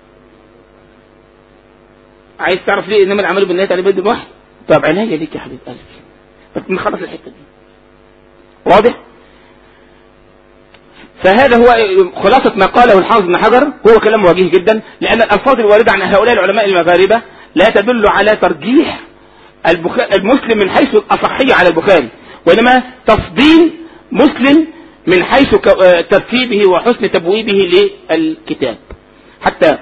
عايز تعرف ليه انما العمل بالنيات على بيد الوحي؟ طب عناية ليك يا حبيب قلبي، بس نخلص الحتة دي واضح. فهذا هو خلاصة ما قاله الحافظ ابن حجر، هو كلام وجيه جدا، لان الالفاظ الواردة عن هؤلاء العلماء المغاربة لا تدل على ترجيح المسلم من حيث الأصحية على البخاري، وإنما تفضيل مسلم من حيث ترتيبه وحسن تبويبه للكتاب. حتى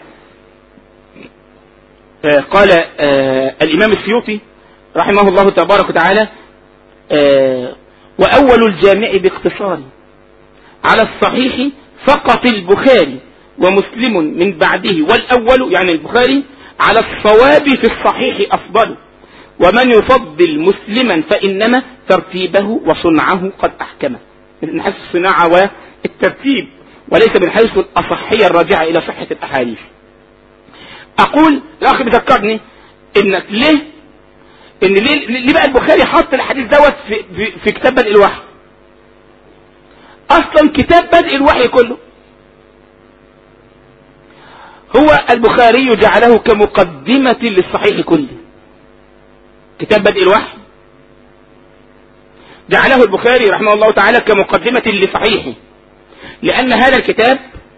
قال الإمام السيوطي رحمه الله تبارك وتعالى وأول الجامع باختصار على الصحيح فقط البخاري ومسلم من بعده، والأول يعني البخاري على الصواب في الصحيح أفضل، ومن يفضل مسلما فإنما ترتيبه وصنعه قد أحكمه، من حيث الصناعة والترتيب وليس من حيث الأصحية الراجعة إلى صحة الأحاديث. أقول الأخ بذكرني إنك ليه ان ليه, ليه بقى البخاري حط الحديث دوت في, في, في كتاب بدء الوحي؟ اصلا كتاب بدء الوحي كله هو البخاري جعله كمقدمة للصحيح كله. كتاب بدء الوحي جعله البخاري رحمه الله تعالى كمقدمة لصحيحه، لأن هذا الكتاب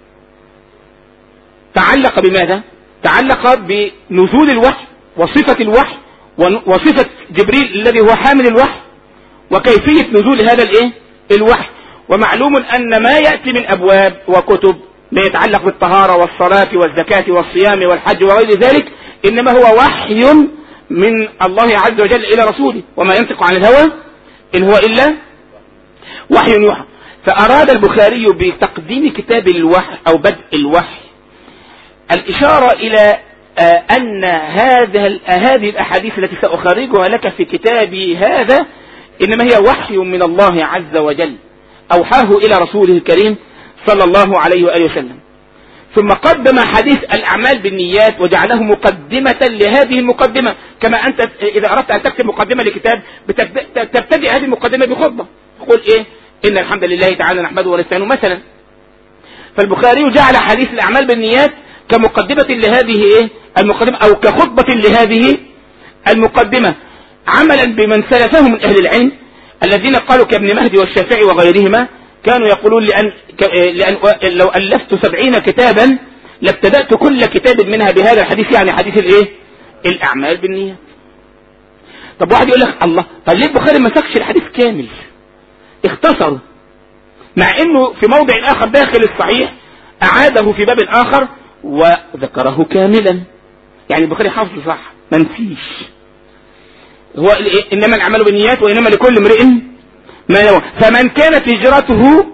تعلق بماذا؟ تعلق بنزول الوحي وصفة الوحي وصفة جبريل الذي هو حامل الوحي وكيفية نزول هذا الايه الوحي. ومعلوم أن ما يأتي من أبواب وكتب ما يتعلق بالطهارة والصلاة والزكاة والصيام والحج وغير ذلك إنما هو وحي من الله عز وجل إلى رسوله، وما ينطق عن الهوى إن هو إلا وحي يوحى. فأراد البخاري بتقديم كتاب الوحي أو بدء الوحي الإشارة إلى أن هذا هذه الأحاديث التي سأخرجها لك في كتابي هذا إنما هي وحي من الله عز وجل أوحاه إلى رسوله الكريم صلى الله عليه وآله وسلم. ثم قدم حديث الأعمال بالنيات وجعله مقدمة لهذه المقدمة، كما أنت إذا أردت أن تكتب مقدمة لكتاب تبتدئ هذه المقدمة بخطبة تقول إيه؟ إن الحمد لله تعالى نحمده ونستعينه مثلا. فالبخاري جعل حديث الأعمال بالنيات كمقدمة لهذه إيه؟ المقدمة أو كخطبة لهذه المقدمة، عملا بمن سلفه من أهل العلم الذين قالوا كابن مهدي والشافعي وغيرهما كانوا يقولون لأن, لأن لو ألفت سبعين كتابا لابتدأت كل كتاب منها بهذا الحديث، يعني حديث الايه الأعمال بالنية. طب واحد يقول لك الله، طب ليه البخاري ما سكش الحديث كامل اختصره، مع انه في موضع آخر داخل الصحيح أعاده في باب آخر وذكره كاملا؟ يعني البخاري حافظ صح ما نسيش، هو إنما الأعمال بالنيات وإنما لكل امرئ ما يوم. فمن كانت هجرته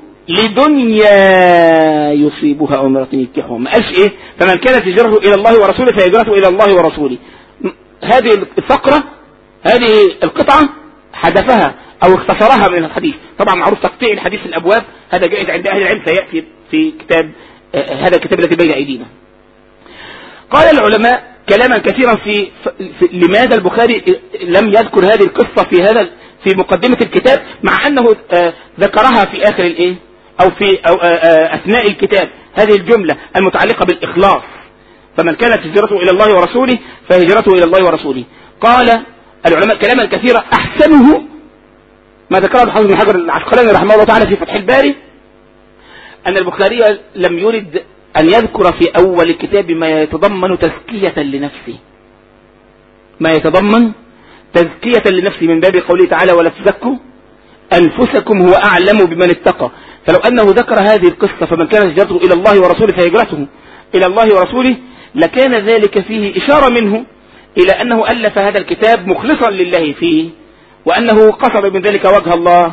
لدنيا يصيبها أو امرأة ينكحها، ما قالش إيه فمن كانت هجرته إلى الله ورسوله فهجرته إلى الله ورسوله. هذه الفقرة هذه القطعة حذفها أو اختصرها من الحديث. طبعا معروف تقطيع الحديث في الأبواب هذا جائز عند أهل العلم، سيأتي في كتاب آه هذا الكتاب الذي بين أيدينا. قال العلماء كلاما كثيرا في, في لماذا البخاري لم يذكر هذه القصة في هذا في مقدمة الكتاب، مع أنه آه ذكرها في آخر الإيه أو في أو آه أثناء الكتاب، هذه الجملة المتعلقة بالإخلاص، فمن كانت هجرته إلى الله ورسوله فهجرته إلى الله ورسوله. قال العلماء كلاما كثيرا أحسنه ما ذكره الحافظ بن حجر العسقلاني رحمه الله تعالى في فتح الباري، أن البخاري لم يرد أن يذكر في أول الكتاب ما يتضمن تزكية لنفسه، ما يتضمن تزكية لنفسه من باب قوله تعالى ولا تزكوا أنفسكم هو أعلم بمن اتقى. فلو أنه ذكر هذه القصة فمن كانت هجرته إلى الله ورسوله فهجرته إلى الله ورسوله لكان ذلك فيه إشارة منه إلى أنه ألف هذا الكتاب مخلصا لله فيه، وأنه قصد من ذلك وجه الله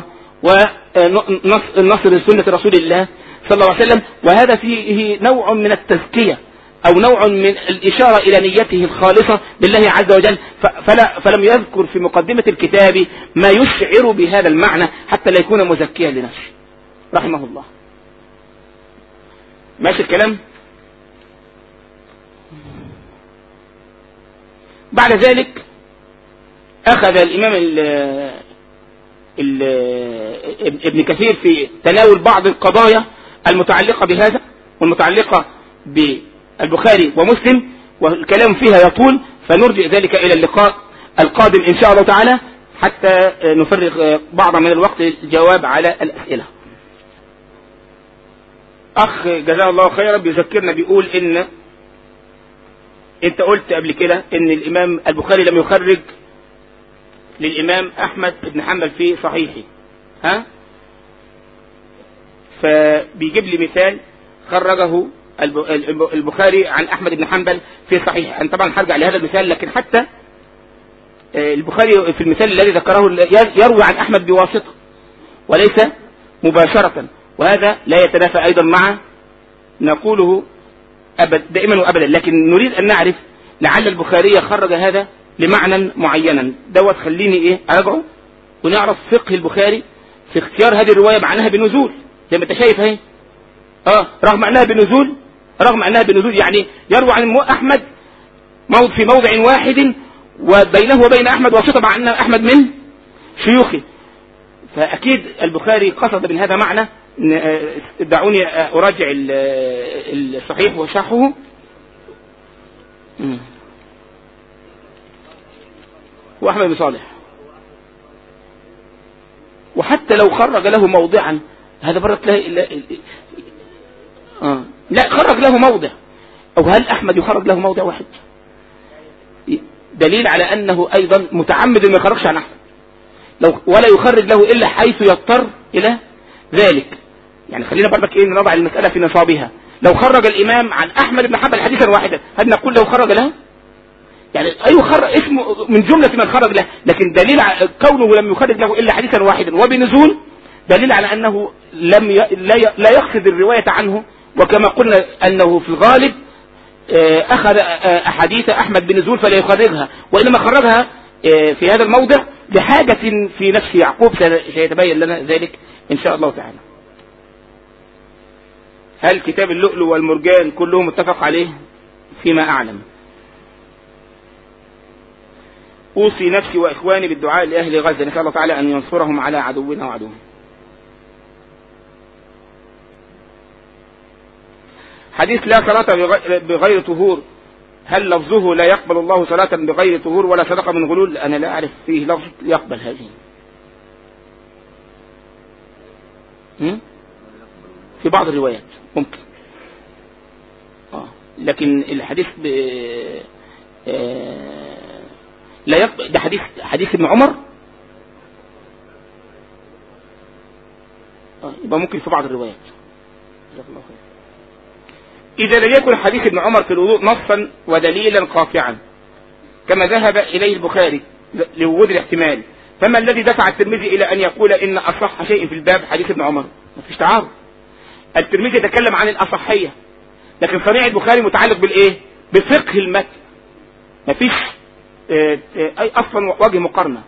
ونصر سنة رسول الله صلى الله عليه وسلم، وهذا فيه نوع من التزكية أو نوع من الإشارة إلى نيته الخالصة بالله عز وجل. فلا فلم يذكر في مقدمة الكتاب ما يشعر بهذا المعنى حتى لا يكون مزكيا لنفسه رحمه الله. ماشي الكلام؟ بعد ذلك أخذ الإمام ال ال ابن كثير في تناول بعض القضايا المتعلقة بهذا والمتعلقة بالبخاري ومسلم، والكلام فيها يطول، فنرجع ذلك إلى اللقاء القادم إن شاء الله تعالى حتى نفرغ بعض من الوقت للجواب على الأسئلة. أخ جزاه الله خيرا بيذكرنا بيقول إن أنت قلت قبل كده إن الإمام البخاري لم يخرج للإمام أحمد بن حنبل في صحيحه، ها؟ فبيجيب لي مثال خرجه البخاري عن أحمد بن حنبل في صحيح. أنا طبعا هرجع لهذا المثال، لكن حتى البخاري في المثال الذي ذكره يروي عن أحمد بواسطة وليس مباشرة، وهذا لا يتنافى أيضا مع نقوله أبد دائما وأبدا. لكن نريد أن نعرف لعل البخاري خرج هذا لمعنى معينا دوت، خليني إيه أرجعه ونعرف فقه البخاري في اختيار هذه الرواية معناها بنزول زي ما انت شايف اهي، اه رغم انها بنزول رغم انها بنزول يعني يروي عن احمد موضع في موضع واحد وبينه وبين أحمد واسطة مع أن أحمد من شيوخه. فأكيد البخاري قصد من هذا معنى. دعوني أراجع الصحيح وشرحه. وأحمد بن صالح، وحتى لو خرج له موضعا هذا برة لا لا, آه. لا خرج له موضع، أو هل أحمد يخرج له موضع واحد؟ دليل على أنه أيضا متعمد أن ما يخرجش عن أحمد، لو ولا يخرج له إلا حيث يضطر إلى ذلك. يعني خلينا برضك إيه نضع المسألة في نصابها. لو خرج الإمام عن أحمد بن حنبل حديثا واحدا هل نقول له خرج له؟ يعني أي خرج اسمه من جملة من خرج له، لكن دليل على كونه لم يخرج له إلا حديثا واحدا وبنزول دليل على أنه لم ي... لا يقصد الرواية عنه. وكما قلنا أنه في الغالب أخذ أحاديث أحمد بنزول فلا يخرجها، وإنما خرجها في هذا الموضع لحاجة في نفس يعقوب، سيتبين لنا ذلك إن شاء الله تعالى. هل كتاب اللؤلؤ والمرجان كلهم متفق عليه؟ فيما أعلم. أوصي نفسي وإخواني بالدعاء لأهل غزة، نسأل الله تعالى أن ينصرهم على عدونا وعدوهم. حديث لا صلاة بغير طهور، هل لفظه لا يقبل الله صلاة بغير طهور ولا صدقة من غلول؟ أنا لا أعرف فيه لفظ يقبل هذه. في بعض الروايات ممكن آه. لكن الحديث ب... آه... لا يقبل. ده حديث حديث ابن عمر آه. يبقى ممكن في بعض الروايات. إذا لم يكن حديث ابن عمر في الوضوء نصا ودليلا قاطعا كما ذهب إليه البخاري لوجود الاحتمال، فما الذي دفع الترمذي إلى أن يقول إن أصح شيء في الباب حديث ابن عمر؟ ما فيش تعارض. الترمذي يتكلم عن الأصحية، لكن صنيع البخاري متعلق بالإيه؟ بفقه المتن. ما فيش أي أصلا وجه مقارنة.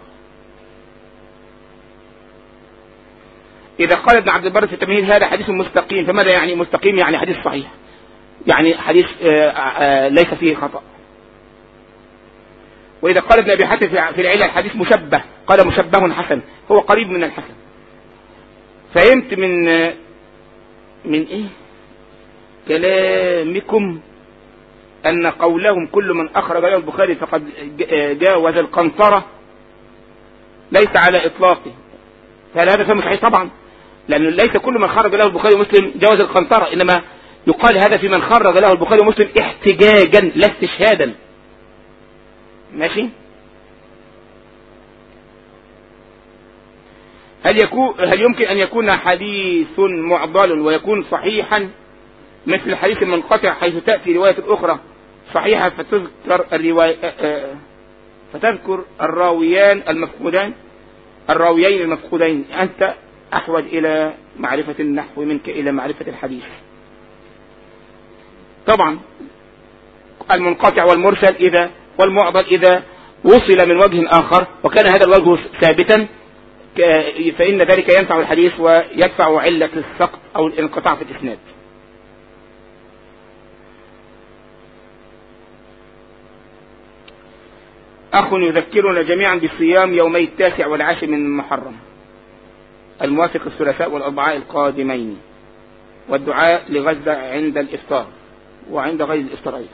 إذا قال ابن عبد البر في التمهيد هذا حديث مستقيم، فماذا يعني مستقيم؟ يعني حديث صحيح، يعني حديث آآ آآ ليس فيه خطأ. وإذا قال ابن أبي حاتم في العلة الحديث مشبه، قال مشبه حسن، هو قريب من الحسن. فهمت من من إيه كلامكم أن قولهم كل من أخرج له البخاري فقد جاوز القنطرة ليس على إطلاقه. فهل هذا فهم صحيح؟ طبعا، لأن ليس كل من خرج له البخاري ومسلم جاوز القنطرة، إنما يقال هذا في من خرج له البخاري ومسلم احتجاجا لا استشهادا. ماشي. هل يكون هل يمكن أن يكون حديث معضل ويكون صحيحا مثل الحديث المنقطع حيث تأتي رواية أخرى صحيحة فتذكر الرواية فتذكر الراويان المفقودان الراويين المفقودين؟ أنت أحوج إلى معرفة النحو منك إلى معرفة الحديث. طبعا المنقطع والمرسل إذا والمعضل إذا وصل من وجه آخر وكان هذا الوجه ثابتا فإن ذلك ينفع الحديث ويدفع علة السقط أو الانقطاع في الإسناد. أخ يذكرنا جميعا بصيام يومي التاسع والعاشر من محرم الموافق الثلاثاء والأربعاء القادمين، والدعاء لغزة عند الإفطار وعند غير الإفطار أيضا.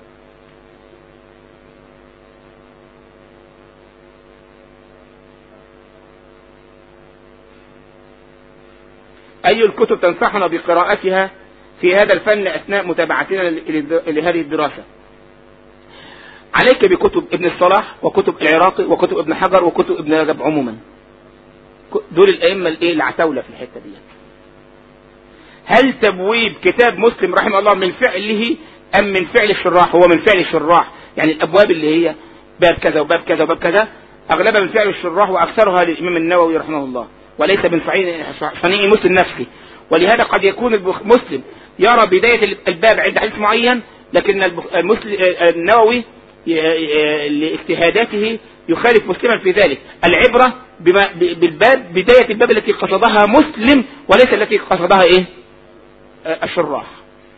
أي الكتب تنصحنا بقراءتها في هذا الفن أثناء متابعتنا لهذه الدراسة؟ عليك بكتب ابن الصلاح وكتب العراقي وكتب ابن حجر وكتب ابن رجب عموما، دول الأئمة الايه العتاولة في الحتة دي. هل تبويب كتاب مسلم رحمه الله من فعله أم من فعل الشراح؟ هو من فعل الشراح، يعني الأبواب اللي هي باب كذا وباب كذا وباب كذا أغلبها من فعل الشراح وأكثرها للإمام النووي رحمه الله، وليس من صنيع مسلم نفسه. ولهذا قد يكون المسلم يرى بداية الباب عند حديث معين، لكن النووي لاجتهاداته يخالف مسلما في ذلك. العبرة بالباب بداية الباب التي قصدها مسلم وليس التي قصدها ايه الشراح.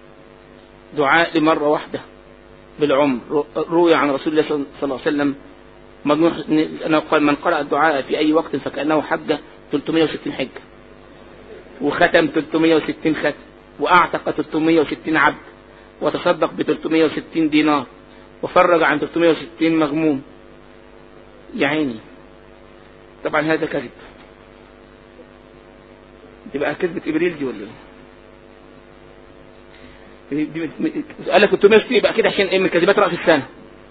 دعاء لمرة واحدة بالعمر روي عن رسول الله صلى الله عليه وسلم من قرأ الدعاء في أي وقت فكأنه حج ثلاثمائة وستين حجة، وختم ثلاثمائة وستين ختم، وأعتق ثلاثمائة وستين عبد، وتصدق ب ثلاثمائة وستين دينار، وفرج عن ثلاثمائة وستين مغموم. يا عيني، طبعا هذا كذب. تبقى كذبة إبريل دي ولا ايه؟ قال لك ثلاثمائة وستين يبقى كده عشان ايه؟ من كذبات رأس السنة.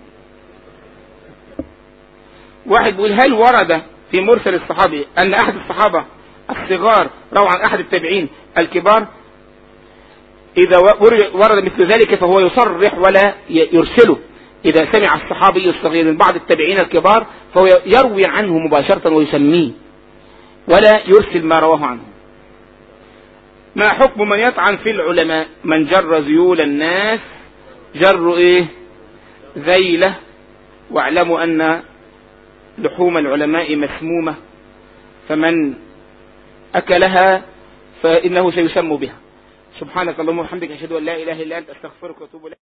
واحد بيقول هل ورد في مرسل الصحابي أن أحد الصحابة الصغار روى عن أحد التابعين الكبار؟ إذا ورد مثل ذلك فهو يصرح ولا يرسله. إذا سمع الصحابي الصغير من بعض التابعين الكبار فهو يروي عنه مباشرة ويسميه ولا يرسل ما رواه عنه. ما حكم من يطعن في العلماء؟ من جر ذيول الناس جر إيه؟ ذيلة. واعلموا أن لحوم العلماء مسمومة، فمن أكلها فإنه سيسم بها. سبحانك اللهم وبحمدك أشهد أن لا إله إلا أنت أستغفرك وأتوب إليك.